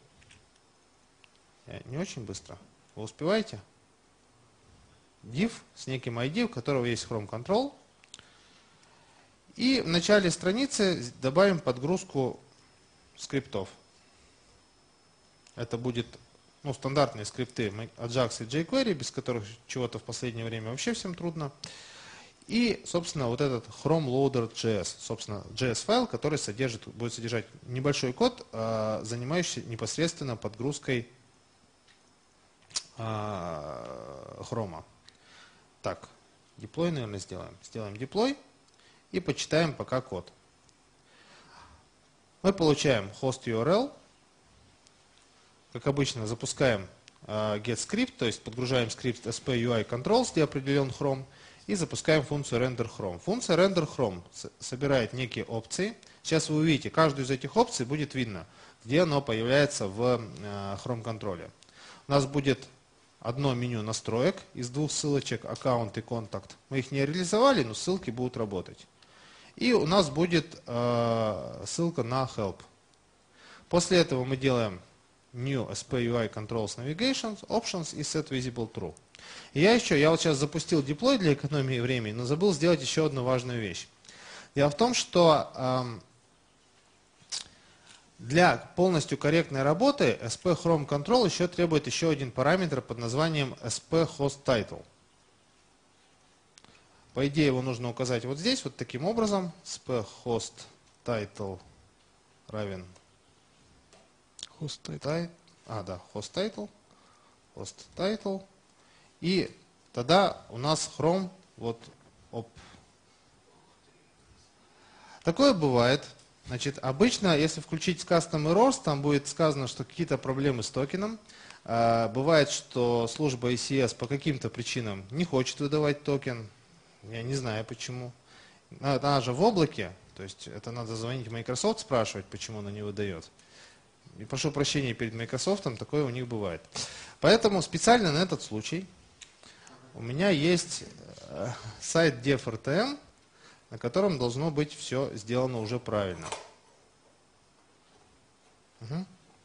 Speaker 2: Не очень быстро. Вы успеваете? Div с неким ай ди, у которого есть Chrome Control. И в начале страницы добавим подгрузку скриптов. Это будет ну, стандартные скрипты Ajax и jQuery, без которых чего-то в последнее время вообще всем трудно. И, собственно, вот этот Chrome Loader.js, собственно, джей эс файл, который содержит, будет содержать небольшой код, занимающийся непосредственно подгрузкой Chrome. Так, деплой, наверное, сделаем. Сделаем деплой и почитаем пока код. Мы получаем host ю ар эл. Как обычно, запускаем getScript, то есть подгружаем скрипт эс пи ю ай controls, где определен Chrome, и запускаем функцию renderChrome. Функция renderChrome собирает некие опции. Сейчас вы увидите, каждую из этих опций будет видно, где оно появляется в Chrome контроле. У нас будет одно меню настроек из двух ссылочек, аккаунт и контакт. Мы их не реализовали, но ссылки будут работать. И у нас будет э, ссылка на help. После этого мы делаем new эс пи ю ай controls navigations options и set visible true. И я еще, я вот сейчас запустил деплой для экономии времени, но забыл сделать еще одну важную вещь. Дело в том, что э, для полностью корректной работы эс пи Chrome Control еще требует еще один параметр под названием эс пи Host Title. По идее его нужно указать вот здесь, вот таким образом. эс пи Host Title равен
Speaker 1: Host title.
Speaker 2: А, да, Host Title. Host Title. И тогда у нас Chrome вот оп. Такое бывает. Значит, обычно, если включить Custom Errors, там будет сказано, что какие-то проблемы с токеном. Бывает, что служба эй си эс по каким-то причинам не хочет выдавать токен. Я не знаю почему. Она же в облаке, то есть это надо звонить в Microsoft, спрашивать, почему она не выдает. И прошу прощения перед Microsoft, такое у них бывает. Поэтому специально на этот случай у меня есть сайт dev.rtm, на котором должно быть все сделано уже правильно. Угу.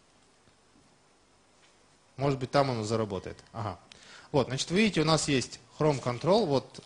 Speaker 2: Может быть, там оно заработает. Ага. Вот, значит, видите, у нас есть Chrome Control, вот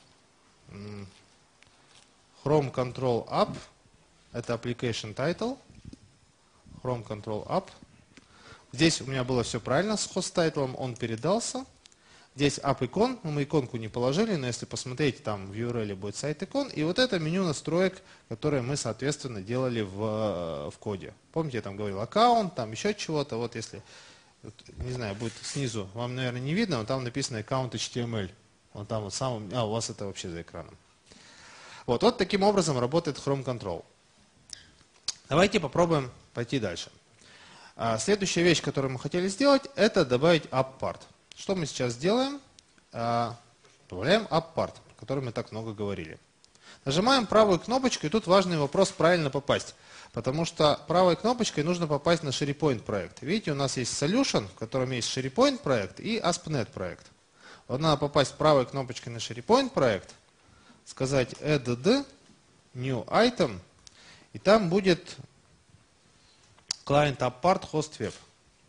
Speaker 2: Chrome Control App, это Application Title, Chrome Control App. Здесь у меня было все правильно с host title, он передался. Здесь app икон, ну, мы иконку не положили, но если посмотреть, там в ю ар эл будет сайт икон. И вот это меню настроек, которое мы, соответственно, делали в, в коде. Помните, я там говорил аккаунт, там еще чего-то. Вот если, вот, не знаю, будет снизу, вам, наверное, не видно, но там написано аккаунт эйч ти эм эль. Вот там вот самым, а у вас это вообще за экраном. Вот, вот таким образом работает Chrome Control. Давайте попробуем пойти дальше. А, следующая вещь, которую мы хотели сделать, это добавить app part. Что мы сейчас делаем? А, добавляем app part, о котором мы так много говорили. Нажимаем правую кнопочку, и тут важный вопрос правильно попасть. Потому что правой кнопочкой нужно попасть на SharePoint проект. Видите, у нас есть Solution, в котором есть SharePoint проект и эй эс пи нет проект. Вот надо попасть правой кнопочкой на SharePoint проект, сказать add new item, и там будет client apart host web.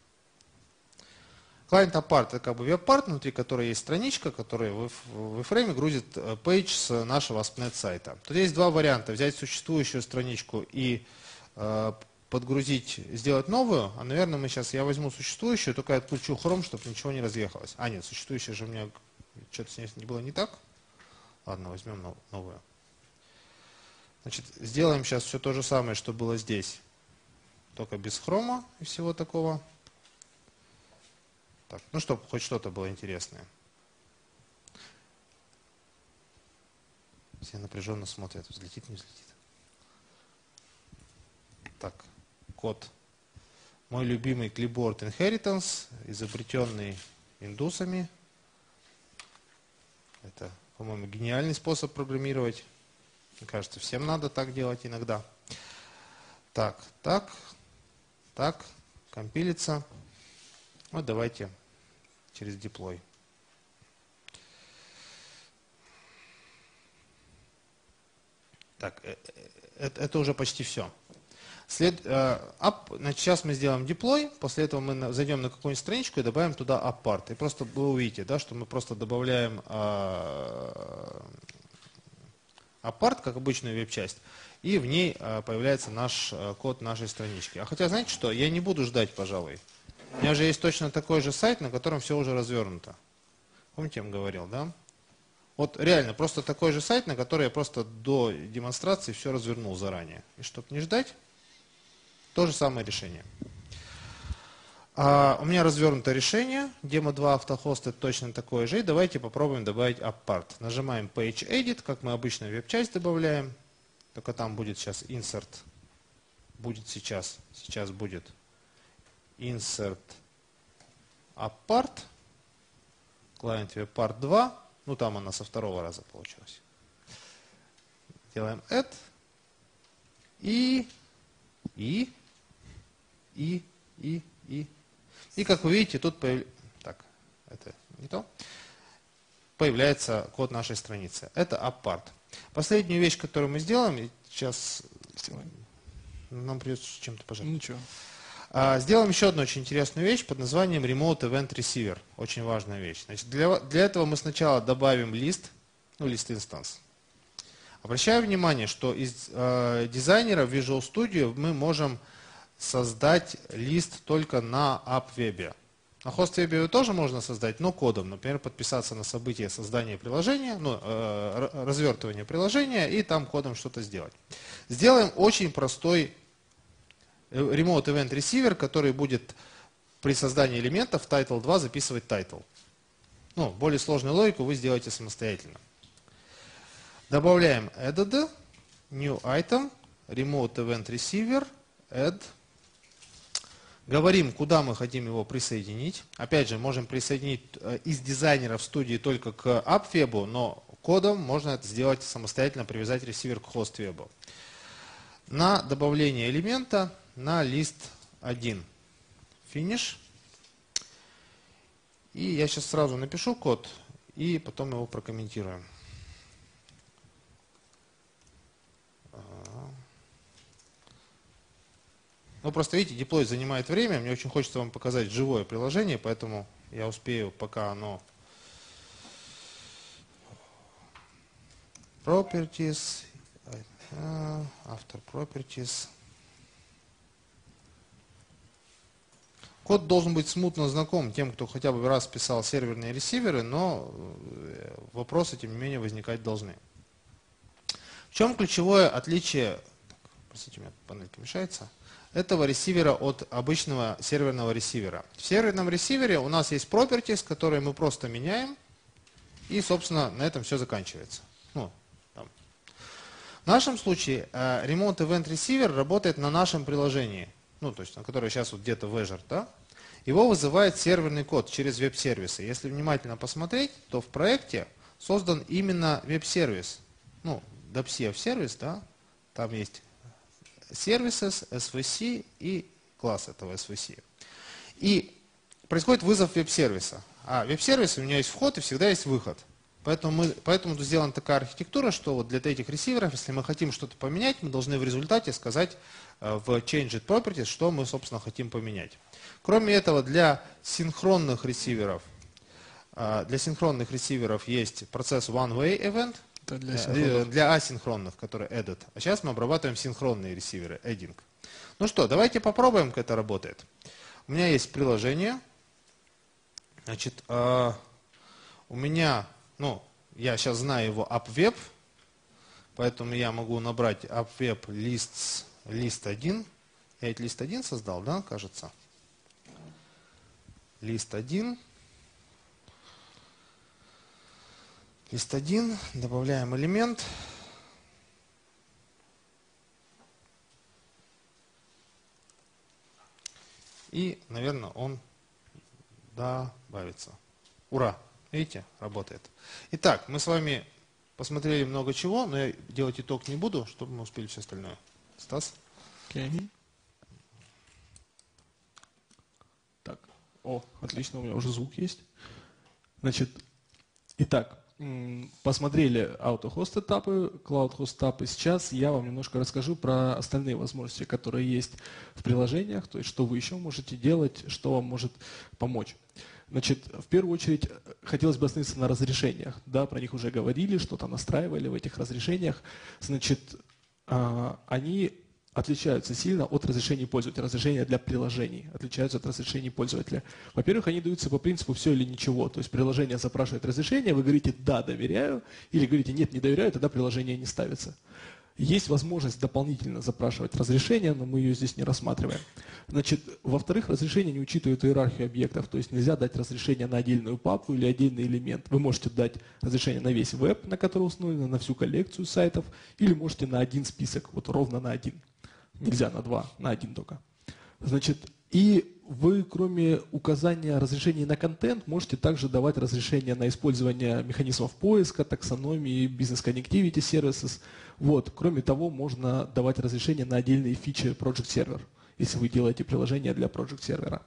Speaker 2: Client apart это как бы веб-парт, внутри которой есть страничка, которая в iframe грузит page с нашего эй эс пи нет сайта. Тут есть два варианта: взять существующую страничку и э, подгрузить, сделать новую. А, наверное, мы сейчас, я возьму существующую, только отключу Chrome, чтобы ничего не разъехалось. А, нет, существующая же у меня, что-то с ней не было не так. Ладно, возьмем новую. Значит, сделаем сейчас все то же самое, что было здесь, только без хрома и всего такого. Так, ну, чтобы хоть что-то было интересное. Все напряженно смотрят, взлетит, не взлетит. Так, код. Мой любимый clipboard inheritance, изобретенный индусами. Это, по-моему, гениальный способ программировать. Мне кажется, всем надо так делать иногда. Так, так, так, компилится. Вот давайте через deploy. Так, это, это уже почти все. След, э, up, значит, сейчас мы сделаем deploy, после этого мы на, зайдем на какую-нибудь страничку и добавим туда appart. И просто вы увидите, да, что мы просто добавляем э, appart, как обычную веб-часть, и в ней э, появляется наш э, код нашей странички. А хотя, знаете что, я не буду ждать, пожалуй. У меня же есть точно такой же сайт, на котором все уже развернуто. Помните, я вам говорил, да? Вот реально, просто такой же сайт, на который я просто до демонстрации все развернул заранее. И чтобы не ждать, то же самое решение. А, у меня развернуто решение. демо два автохост это точно такое же. И давайте попробуем добавить appart. Нажимаем Page Edit, как мы обычно веб-часть добавляем. Только там будет сейчас insert. Будет сейчас. Сейчас будет insert appart. Client WebPart два. Ну, там она со второго раза получилась. Делаем add. И, и, и, и, и. И, как вы видите, тут появляется... Так, это не то. Появляется код нашей страницы. Это appart. Последнюю вещь, которую мы сделаем, сейчас сделаем. Нам придется чем-то пожертвовать.
Speaker 1: Ничего.
Speaker 2: Сделаем еще одну очень интересную вещь под названием Remote Event Receiver. Очень важная вещь. Значит, для, для этого мы сначала добавим лист, ну, лист инстанс. Обращаю внимание, что из э, дизайнера в Visual Studio мы можем создать лист только на AppWeb. На HostWeb тоже можно создать, но кодом. Например, подписаться на событие создания приложения, ну, э, развертывания приложения и там кодом что-то сделать. Сделаем очень простой Remote Event Receiver, который будет при создании элементов title два записывать title. Ну, более сложную логику вы сделаете самостоятельно. Добавляем added, new item, Remote Event Receiver, add. Говорим, куда мы хотим его присоединить. Опять же, можем присоединить из дизайнера в студии только к AppWeb, но кодом можно это сделать самостоятельно, привязать ресивер к HostWeb. На добавление элемента на лист один. Finish. И я сейчас сразу напишу код и потом его прокомментируем. Ну, просто видите, деплой занимает время. Мне очень хочется вам показать живое приложение, поэтому я успею, пока оно... Properties. After Properties. Код должен быть смутно знаком тем, кто хотя бы раз писал серверные ресиверы, но вопросы, тем не менее, возникать должны. В чем ключевое отличие, так, простите, у меня панелька мешается, этого ресивера от обычного серверного ресивера? В серверном ресивере у нас есть properties, которые мы просто меняем, и, собственно, на этом все заканчивается. Ну, там. В нашем случае Remote Event Receiver работает на нашем приложении, ну, то есть, на которое сейчас вот где-то в Azure, да? Его вызывает серверный код через веб-сервисы. Если внимательно посмотреть, то в проекте создан именно веб-сервис. Ну, dapsef сервис, да? Там есть services, эс ви си и класс этого эс ви си. И происходит вызов веб-сервиса. А веб-сервис, у меня есть вход и всегда есть выход. Поэтому, мы, поэтому тут сделана такая архитектура, что вот для этих ресиверов, если мы хотим что-то поменять, мы должны в результате сказать в Changed Properties, что мы, собственно, хотим поменять. Кроме этого, для синхронных ресиверов, для синхронных ресиверов есть процесс One-Way Event, для, для асинхронных, который added. А сейчас мы обрабатываем синхронные ресиверы, adding. Ну что, давайте попробуем, как это работает. У меня есть приложение. Значит, э, у меня, ну, я сейчас знаю его AppWeb, поэтому я могу набрать AppWeb lists, лист один. Я ведь лист один создал, да, кажется? Лист один. Лист один, добавляем элемент. И, наверное, он добавится. Ура! Видите, работает. Итак, мы с вами посмотрели много чего, но я делать итог не буду, чтобы мы успели все остальное. Стас?
Speaker 1: Okay. О, отлично, у меня уже звук есть. Значит, итак, посмотрели AutoHost этапы, CloudHost этапы. Сейчас я вам немножко расскажу про остальные возможности, которые есть в приложениях, то есть что вы еще можете делать, что вам может помочь. Значит, в первую очередь хотелось бы остановиться на разрешениях. Да, про них уже говорили, что-то настраивали в этих разрешениях. Значит, они отличаются сильно от разрешений пользователя. Разрешения для приложений отличаются от разрешений пользователя. Во-первых, они даются по принципу все или ничего. То есть приложение запрашивает разрешение, вы говорите «да, доверяю», или говорите «нет, не доверяю», тогда приложение не ставится. Есть возможность дополнительно запрашивать разрешение, но мы ее здесь не рассматриваем. Значит, во-вторых, разрешение не учитывает иерархию объектов, то есть нельзя дать разрешение на отдельную папку или отдельный элемент. Вы можете дать разрешение на весь веб, на который установлено, на всю коллекцию сайтов, или можете на один список, вот ровно на один. Нельзя на два, на один только. Значит, и вы, кроме указания разрешений на контент, можете также давать разрешение на использование механизмов поиска, таксономии, бизнес-коннективити services. Вот. Кроме того, можно давать разрешение на отдельные фичи Project Server, если вы делаете приложение для Project Server.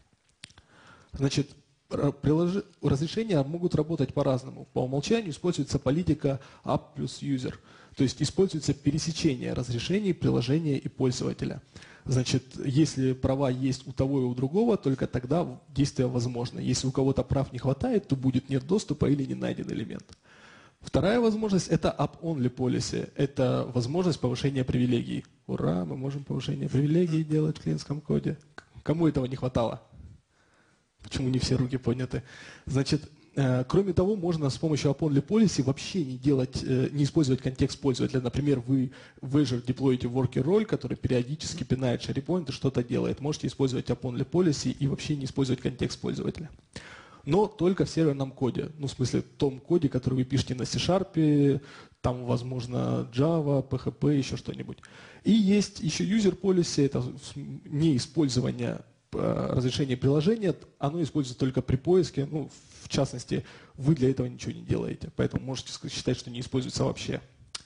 Speaker 1: Значит, прилож... разрешения могут работать по-разному. По умолчанию используется политика app плюс user. То есть используется пересечение разрешений приложения и пользователя. Значит, если права есть у того и у другого, только тогда действие возможно. Если у кого-то прав не хватает, то будет нет доступа или не найден элемент. Вторая возможность – это app-only policy. Это возможность повышения привилегий. Ура, мы можем повышение привилегий делать в клиентском коде. Кому этого не хватало? Почему не все руки подняты? Значит, кроме того, можно с помощью app-only policy вообще не делать, не использовать контекст пользователя. Например, вы в Azure деплоите worker role, который периодически пинает SharePoint и что-то делает. Можете использовать app-only policy и вообще не использовать контекст пользователя. Но только в серверном коде. Ну, в смысле, в том коде, который вы пишете на C-Sharp, там, возможно, Java, пи эйч пи, еще что-нибудь. И есть еще user policy, это не использование разрешения приложения, оно используется только при поиске. Ну, в частности, вы для этого ничего не делаете, поэтому можете считать, что не используется вообще.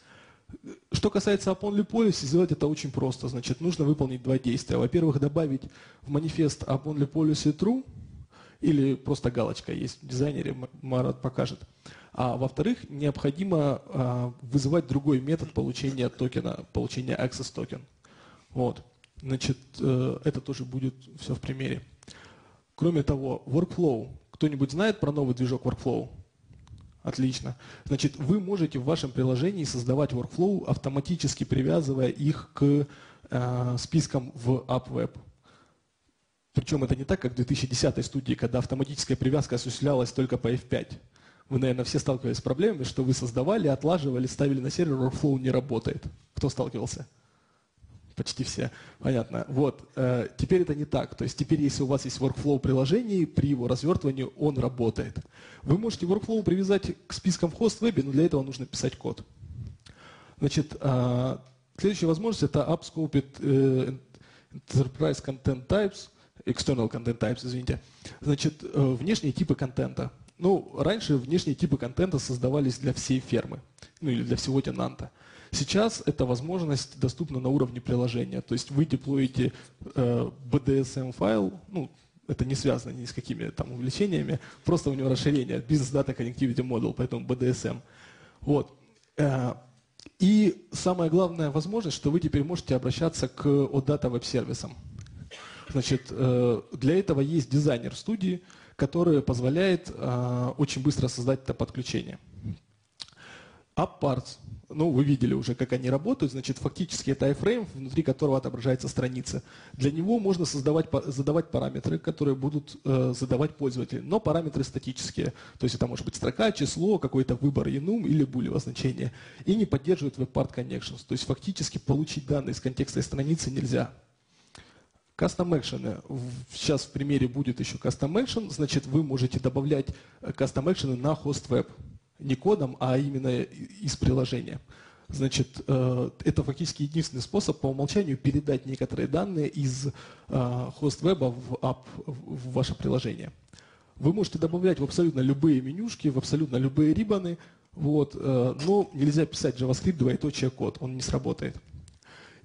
Speaker 1: Что касается app-only policy, сделать это очень просто. Значит, нужно выполнить два действия. Во-первых, добавить в манифест app-only policy true, или просто галочка есть в дизайнере, Марат покажет. А во-вторых, необходимо а, вызывать другой метод получения токена, получения access токен. Вот. Значит, э, это тоже будет все в примере. Кроме того, workflow. Кто-нибудь знает про новый движок workflow? Отлично. Значит, вы можете в вашем приложении создавать workflow, автоматически привязывая их к э, спискам в AppWeb. Причем это не так, как в две тысячи десятой студии, когда автоматическая привязка осуществлялась только по эф пять. Вы, наверное, все сталкивались с проблемами, что вы создавали, отлаживали, ставили на сервер, workflow не работает. Кто сталкивался? Почти все. Понятно. Вот. Э, теперь это не так. То есть теперь, если у вас есть workflow приложений, при его развертывании он работает. Вы можете workflow привязать к спискам в хост-вебе, но для этого нужно писать код. Значит, э, следующая возможность – это AppScoped э, Enterprise Content Types, External Content Types, извините. Значит, э, внешние типы контента. Ну, раньше внешние типы контента создавались для всей фермы, ну или для всего тенанта. Сейчас эта возможность доступна на уровне приложения. То есть вы деплоите э, би ди эс эм файл, ну, это не связано ни с какими там увлечениями, просто у него расширение, Business Data Connectivity Model, поэтому би ди эс эм. Вот. Э, и самая главная возможность, что вы теперь можете обращаться к о дата веб-сервисам. Значит, э, для этого есть дизайнер студии, который позволяет э, очень быстро создать это подключение. AppParts. Ну, вы видели уже, как они работают. Значит, фактически это iframe, внутри которого отображается страница. Для него можно создавать, задавать параметры, которые будут э, задавать пользователи, но параметры статические. То есть это может быть строка, число, какой-то выбор enum или булевое значение. И не поддерживает WebPart Connections. То есть фактически получить данные из контекста страницы нельзя. Custom Action. Сейчас в примере будет еще Custom Action. Значит, вы можете добавлять Custom Action на хост веб. Не кодом, а именно из приложения. Значит, это фактически единственный способ по умолчанию передать некоторые данные из хост-веба в, app, в ваше приложение. Вы можете добавлять в абсолютно любые менюшки, в абсолютно любые рибаны, вот, но нельзя писать JavaScript двоеточие код, он не сработает.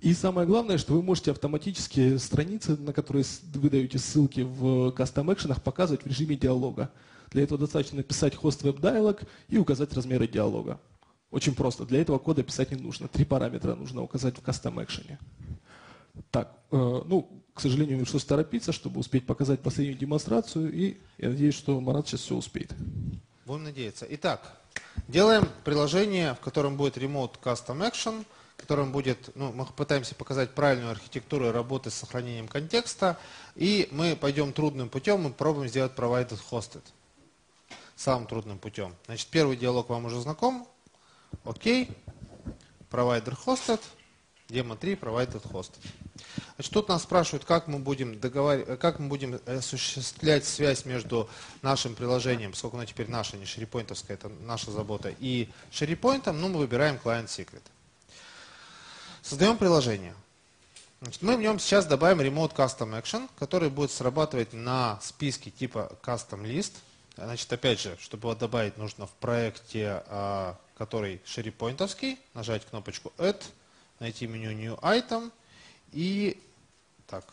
Speaker 1: И самое главное, что вы можете автоматически страницы, на которые вы даете ссылки в Custom Action'ах, показывать в режиме диалога. Для этого достаточно написать host web dialog и указать размеры диалога. Очень просто. Для этого кода писать не нужно. Три параметра нужно указать в Custom Action'е. Так, э, ну, к сожалению, мне пришлось торопиться, чтобы успеть показать последнюю демонстрацию, и я надеюсь, что Марат сейчас все успеет.
Speaker 2: Будем надеяться. Итак, делаем приложение, в котором будет Remote Custom Action, в котором будет, ну, мы пытаемся показать правильную архитектуру работы с сохранением контекста, и мы пойдем трудным путем, мы пробуем сделать Provided Hosted. Самым трудным путем. Значит, первый диалог вам уже знаком. Окей. Provider Hosted. Демо три, Provided Hosted. Значит, тут нас спрашивают, как мы будем договар... как мы будем осуществлять связь между нашим приложением, поскольку оно теперь наше, не шерипоинтовское, это наша забота, и шерипоинтом, ну, мы выбираем Client Secret. Создаем приложение. Значит, мы в нем сейчас добавим Remote Custom Action, который будет срабатывать на списке типа Custom List. Значит, опять же, чтобы его добавить, нужно в проекте, который шерипоинтовский, нажать кнопочку Add, найти меню New Item и... Так.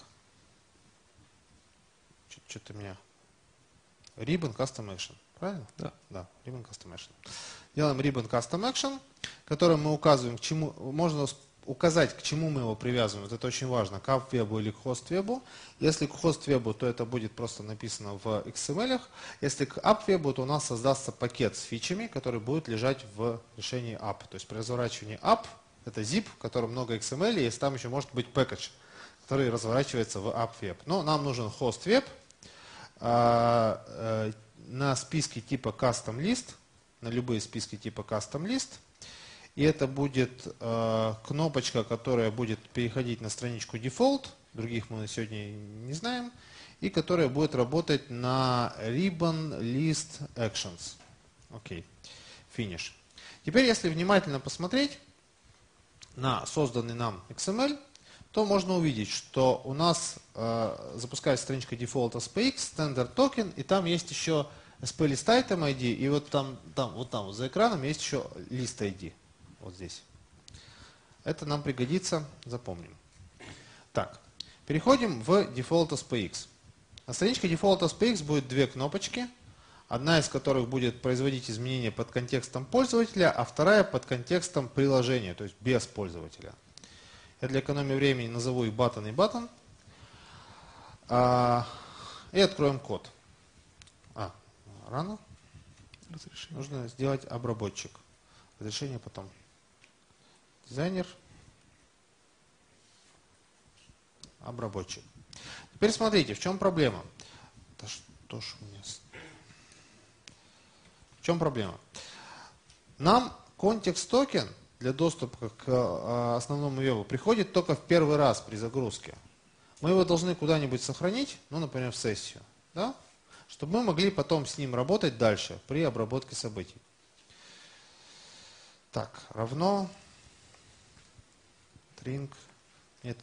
Speaker 2: Что-то у меня... Ribbon Custom Action. Правильно?
Speaker 1: Да.
Speaker 2: Да, Ribbon Custom Action. Делаем Ribbon Custom Action, которым мы указываем, к чему... Можно указать, к чему мы его привязываем. Вот это очень важно. К app-вебу или к хост-вебу. Если к хост-вебу, то это будет просто написано в икс эм эль. Если к app-вебу, то у нас создастся пакет с фичами, который будет лежать в решении app. То есть при разворачивании app, это zip, в котором много икс эм эль, если там еще может быть package, который разворачивается в app-веб. Но нам нужен хост-веб на списке типа Custom List, на любые списки типа Custom List. И это будет э, кнопочка, которая будет переходить на страничку Default, других мы сегодня не знаем, и которая будет работать на Ribbon List Actions. Окей, Finish. Теперь, если внимательно посмотреть на созданный нам икс эм эль, то можно увидеть, что у нас э, запускается страничка Default эс пи икс, Standard Token, и там есть еще эс пи List Item ай ди, и вот там, там, вот там вот за экраном есть еще List ай ди. Вот здесь. Это нам пригодится, запомним. Так, переходим в Default эс пи икс. На страничке Default эс пи икс будет две кнопочки, одна из которых будет производить изменения под контекстом пользователя, а вторая под контекстом приложения, то есть без пользователя. Я для экономии времени назову их button и button. А, и откроем код. А, рано. Разрешение. Нужно сделать обработчик. Разрешение потом. Дизайнер, обработчик. Теперь смотрите, в чем проблема. Да что ж у меня... В чем проблема? Нам контекст токен для доступа к основному вебу приходит только в первый раз при загрузке. Мы его должны куда-нибудь сохранить, ну, например, в сессию, да? Чтобы мы могли потом с ним работать дальше при обработке событий. Так, равно... String. Нет.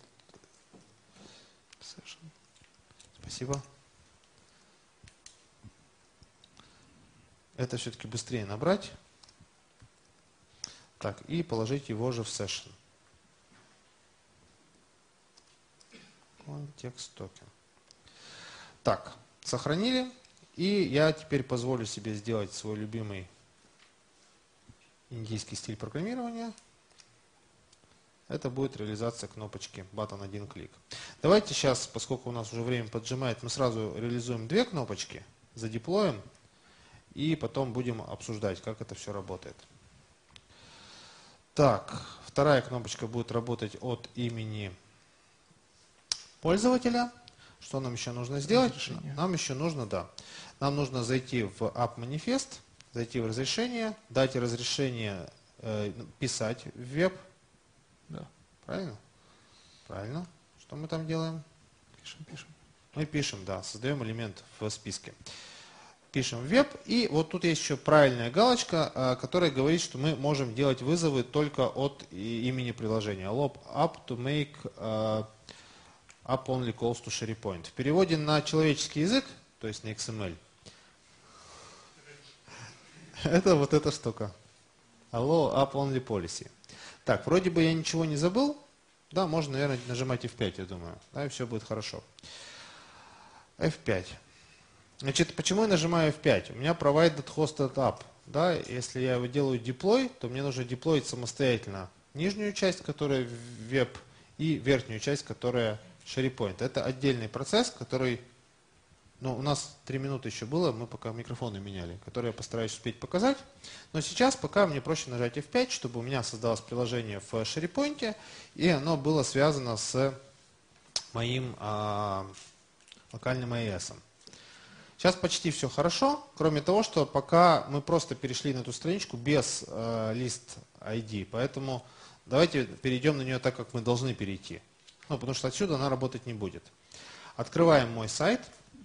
Speaker 2: Спасибо. Это все-таки быстрее набрать. Так, и положить его же в session. Контекст токен. Так, сохранили. И я теперь позволю себе сделать свой любимый индийский стиль программирования. Это будет реализация кнопочки button один клик. Давайте сейчас, поскольку у нас уже время поджимает, мы сразу реализуем две кнопочки, задеплоим и потом будем обсуждать, как это все работает. Так, вторая кнопочка будет работать от имени пользователя. Что нам еще нужно сделать? Разрешение. Нам еще нужно, да, нам нужно зайти в app-манифест, зайти в разрешение, дать разрешение э, писать в веб.
Speaker 1: Да.
Speaker 2: Правильно? Правильно. Что мы там делаем?
Speaker 1: Пишем, пишем.
Speaker 2: Мы пишем, да, создаем элемент в списке. Пишем в веб, и вот тут есть еще правильная галочка, которая говорит, что мы можем делать вызовы только от имени приложения. Allow app to make uh, app only calls to SharePoint. В переводе на человеческий язык, то есть на икс эм эль, это вот эта штука. Allow app only policy. Так, вроде бы я ничего не забыл. Да, можно, наверное, нажимать эф пять, я думаю. Да, и все будет хорошо. эф пять. Значит, почему я нажимаю эф пять? У меня provided hosted app. Да, если я его делаю deploy, то мне нужно деплоить самостоятельно нижнюю часть, которая веб, и верхнюю часть, которая SharePoint. Это отдельный процесс, который, ну, у нас три минуты еще было, мы пока микрофоны меняли, который я постараюсь успеть показать. Но сейчас пока мне проще нажать эф пять, чтобы у меня создалось приложение в SharePoint, и оно было связано с моим а, локальным эй эс. Сейчас почти все хорошо, кроме того, что пока мы просто перешли на эту страничку без э, лист ай ди, поэтому давайте перейдем на нее так, как мы должны перейти. Ну, потому что отсюда она работать не будет. Открываем мой сайт.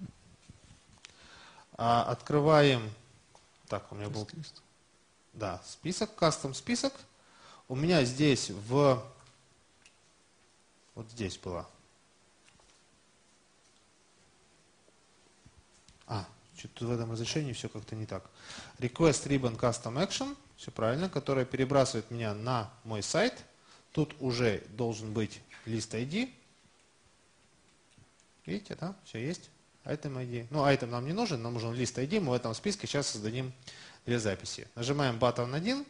Speaker 2: А, открываем, так, у меня был, да, список, кастом список. У меня здесь в, вот здесь была. А, что-то в этом разрешении все как-то не так. Request Ribbon Custom Action, все правильно, которая перебрасывает меня на мой сайт. Тут уже должен быть лист ай ди. Видите, да, все есть. Item ай ди. Ну, item нам не нужен, нам нужен лист ай ди. Мы в этом списке сейчас создадим две записи. Нажимаем button один.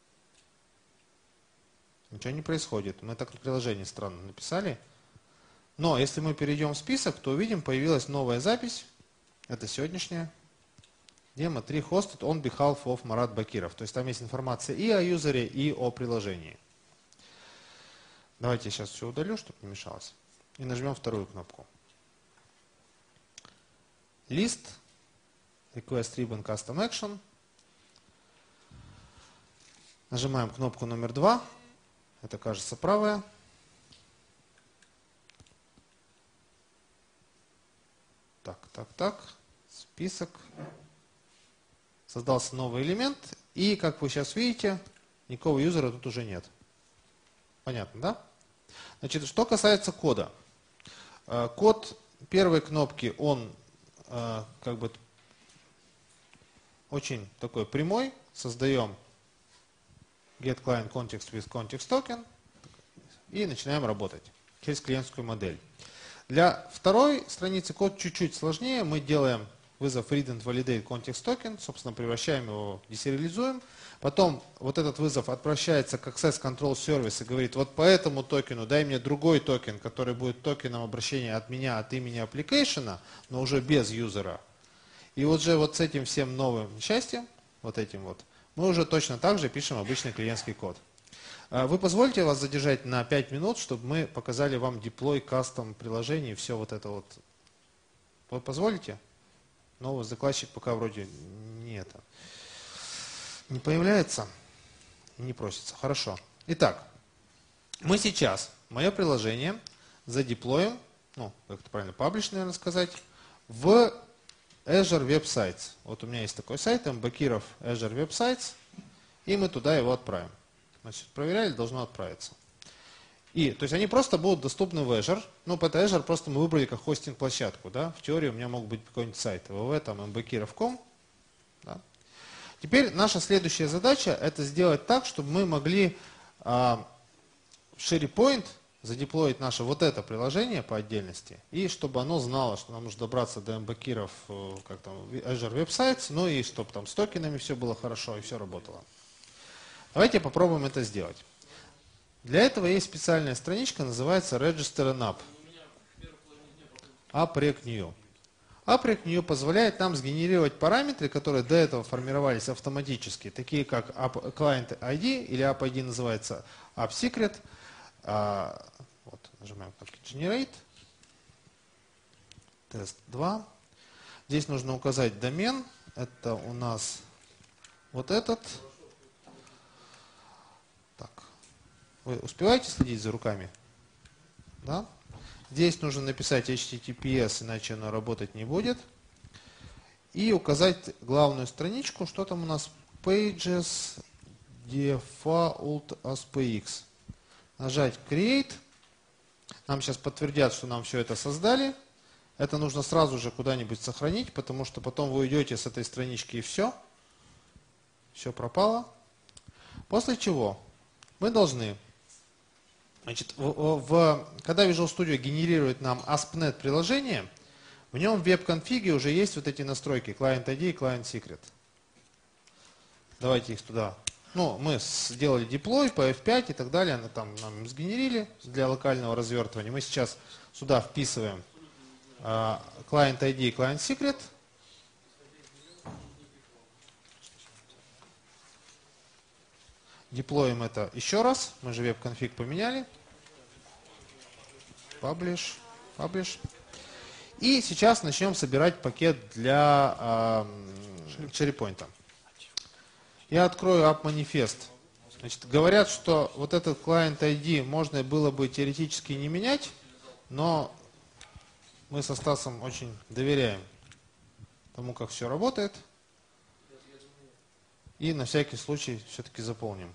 Speaker 2: Ничего не происходит. Мы так в приложении странно написали. Но если мы перейдем в список, то увидим, появилась новая запись. Это сегодняшняя. Демо три hosted on behalf of Марат Бакиров. То есть там есть информация и о юзере, и о приложении. Давайте я сейчас все удалю, чтобы не мешалось. И нажмем вторую кнопку. List. Request Ribbon Custom Action. Нажимаем кнопку номер два. Это, кажется, правая. Так, так, так. Список. Создался новый элемент. И, как вы сейчас видите, никакого юзера тут уже нет. Понятно, да? Значит, что касается кода. Код первой кнопки, он как бы очень такой прямой. Создаем get client context with context token и начинаем работать через клиентскую модель. Для второй страницы код чуть-чуть сложнее. Мы делаем вызов read and validate context token, собственно, превращаем его, десериализуем. Потом вот этот вызов обращается к access control service и говорит, вот по этому токену дай мне другой токен, который будет токеном обращения от меня, от имени application, но уже без юзера. И вот же вот с этим всем новым счастьем, вот этим вот, мы уже точно так же пишем обычный клиентский код. Вы позволите вас задержать на пять минут, чтобы мы показали вам деплой, кастом приложений, все вот это вот. Вы позволите? Новый закладчик пока вроде не это. Не появляется? Не просится. Хорошо. Итак, мы сейчас мое приложение задеплоим, ну, как это правильно, publish, наверное, сказать, в Azure Web Sites. Вот у меня есть такой сайт, Бакиров Azure Web Sites, и мы туда его отправим. Значит, проверяли, должно отправиться. И, то есть они просто будут доступны в Azure. Ну, по Azure просто мы выбрали как хостинг-площадку. Да? В теории у меня могут быть какой-нибудь сайт вэ вэ, там, эм бакиров точка ком. Да? Теперь наша следующая задача – это сделать так, чтобы мы могли а, в SharePoint задеплоить наше вот это приложение по отдельности, и чтобы оно знало, что нам нужно добраться до Бакиров, как там, Azure Web Sites, ну и чтобы там с токенами все было хорошо и все работало. Давайте попробуем это сделать. Для этого есть специальная страничка, называется Register an App. AppRec New. AppRec New позволяет нам сгенерировать параметры, которые до этого формировались автоматически, такие как App Client ай ди, или App ай ди называется AppSecret. А, вот, нажимаем кнопку Generate. Тест два. Здесь нужно указать домен. Это у нас вот этот. Так. Вы успеваете следить за руками? Да? Здесь нужно написать эйч ти ти пи эс, иначе оно работать не будет. И указать главную страничку. Что там у нас? Pages Default эй эс пи икс. Нажать Create. Нам сейчас подтвердят, что нам все это создали. Это нужно сразу же куда-нибудь сохранить, потому что потом вы уйдете с этой странички и все. Все пропало. После чего мы должны Значит, в, в, когда Visual Studio генерирует нам эй эс пи точка нет приложение, в нем в веб-конфиге уже есть вот эти настройки Client ай ди и Client Secret. Давайте их туда. Ну, мы сделали деплой по эф пять и так далее, они там нам сгенерили для локального развертывания. Мы сейчас сюда вписываем uh, Client ай ди и Client Secret. Деплоим это еще раз. Мы же веб-конфиг поменяли. Publish, Publish. И сейчас начнем собирать пакет для э, SharePoint. Я открою app-манифест. Значит, говорят, что вот этот Client ай ди можно было бы теоретически не менять, но мы со Стасом очень доверяем тому, как все работает. И на всякий случай все-таки заполним.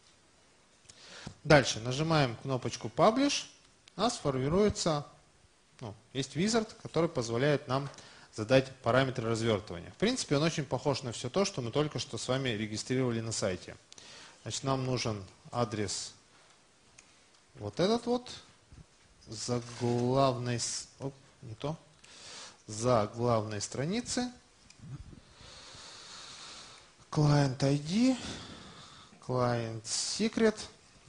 Speaker 2: Дальше нажимаем кнопочку Publish. У нас формируется, ну, есть wizard, который позволяет нам задать параметры развертывания. В принципе, он очень похож на все то, что мы только что с вами регистрировали на сайте. Значит, нам нужен адрес вот этот вот, за главной, оп, не то, за главной страницы, Client ай ди, Client Secret,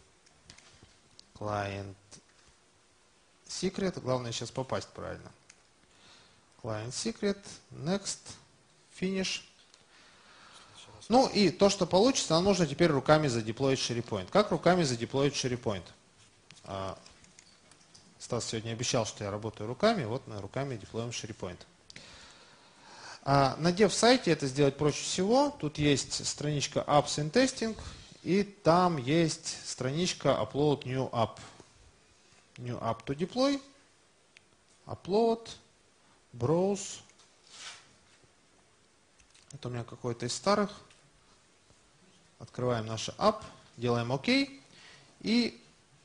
Speaker 2: Client Secret, главное сейчас попасть правильно. Client Secret, Next, Finish. Ну и то, что получится, нам нужно теперь руками задеплоить SharePoint. Как руками задеплоить SharePoint? Стас сегодня обещал, что я работаю руками, вот мы руками деплоим SharePoint. А на dev-сайте это сделать проще всего. Тут есть страничка Apps in Testing, и там есть страничка Upload New App. New App to Deploy, Upload, Browse. Это у меня какой-то из старых. Открываем наш app, делаем ОК. И...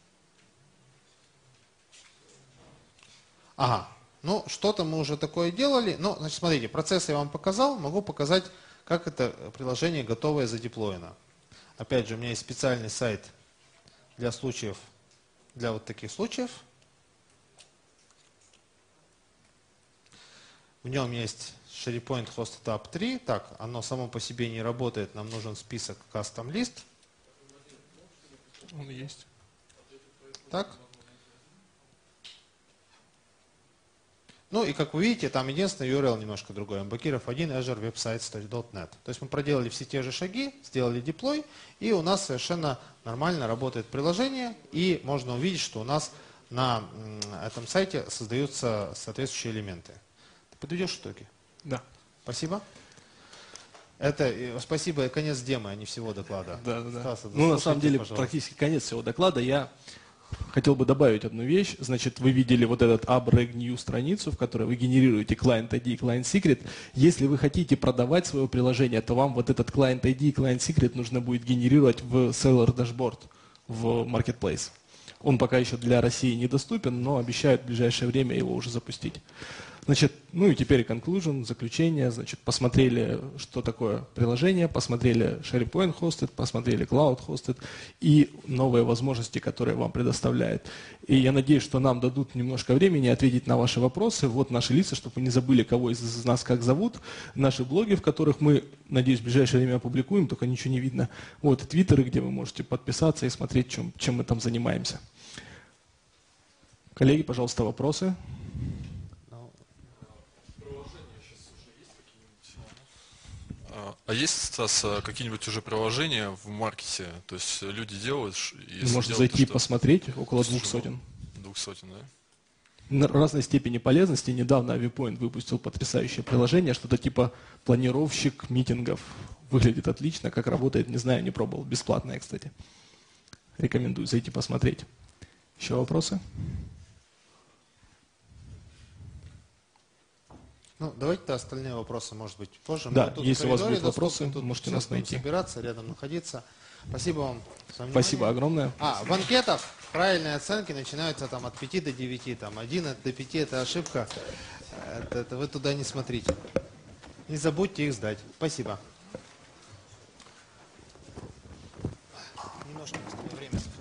Speaker 2: Ага, ну что-то мы уже такое делали. Ну, значит, смотрите, процесс я вам показал. Могу показать, как это приложение готовое задеплоено. Опять же, у меня есть специальный сайт для случаев, для вот таких случаев. В нем есть SharePoint Hosted App три. Так, оно само по себе не работает. Нам нужен список Custom List.
Speaker 1: Он есть.
Speaker 2: Так. Ну и как вы видите, там единственный ю ар эл немножко другой. Амбакиров один, Azure Websites точка нет. То есть мы проделали все те же шаги, сделали деплой, и у нас совершенно нормально работает приложение. И можно увидеть, что у нас на этом сайте создаются соответствующие элементы. Ты подведешь итоги?
Speaker 1: Да.
Speaker 2: Спасибо. Это спасибо, конец демы, а не всего доклада.
Speaker 1: Да, да, да.
Speaker 2: Стаса,
Speaker 1: ну, на самом деле,
Speaker 2: пожалуйста.
Speaker 1: практически конец всего доклада. Я хотел бы добавить одну вещь. Значит, вы видели вот этот app New страницу, в которой вы генерируете Client ай ди и Client Secret. Если вы хотите продавать свое приложение, то вам вот этот Client ай ди и Client Secret нужно будет генерировать в Seller Dashboard, в Marketplace. Он пока еще для России недоступен, но обещают в ближайшее время его уже запустить. Значит, ну и теперь conclusion, заключение. Значит, посмотрели, что такое приложение, посмотрели SharePoint Hosted, посмотрели Cloud Hosted и новые возможности, которые вам предоставляет. И я надеюсь, что нам дадут немножко времени ответить на ваши вопросы. Вот наши лица, чтобы вы не забыли, кого из нас как зовут. Наши блоги, в которых мы, надеюсь, в ближайшее время опубликуем, только ничего не видно. Вот твиттеры, где вы можете подписаться и смотреть, чем, чем мы там занимаемся. Коллеги, пожалуйста, вопросы.
Speaker 3: А есть, Стас, какие-нибудь уже приложения в маркете? То есть люди делают...
Speaker 1: Можете зайти посмотреть, около двух сотен.
Speaker 3: Двух сотен, да?
Speaker 1: На разной степени полезности. Недавно AviPoint выпустил потрясающее приложение, что-то типа планировщик митингов. Выглядит отлично, как работает, не знаю, не пробовал. Бесплатное, кстати. Рекомендую зайти посмотреть. Еще вопросы?
Speaker 2: Ну, давайте-то остальные вопросы, может быть, позже.
Speaker 1: Да,
Speaker 2: тут
Speaker 1: если у вас будут вопросы,
Speaker 2: тут
Speaker 1: можете
Speaker 2: все
Speaker 1: нас найти.
Speaker 2: Собираться, рядом находиться. Спасибо вам за внимание.
Speaker 1: Спасибо огромное.
Speaker 2: А, в анкетах правильные оценки начинаются там от пяти до девяти. Там один до пяти это ошибка. Это, это вы туда не смотрите. Не забудьте их сдать. Спасибо. Немножко время.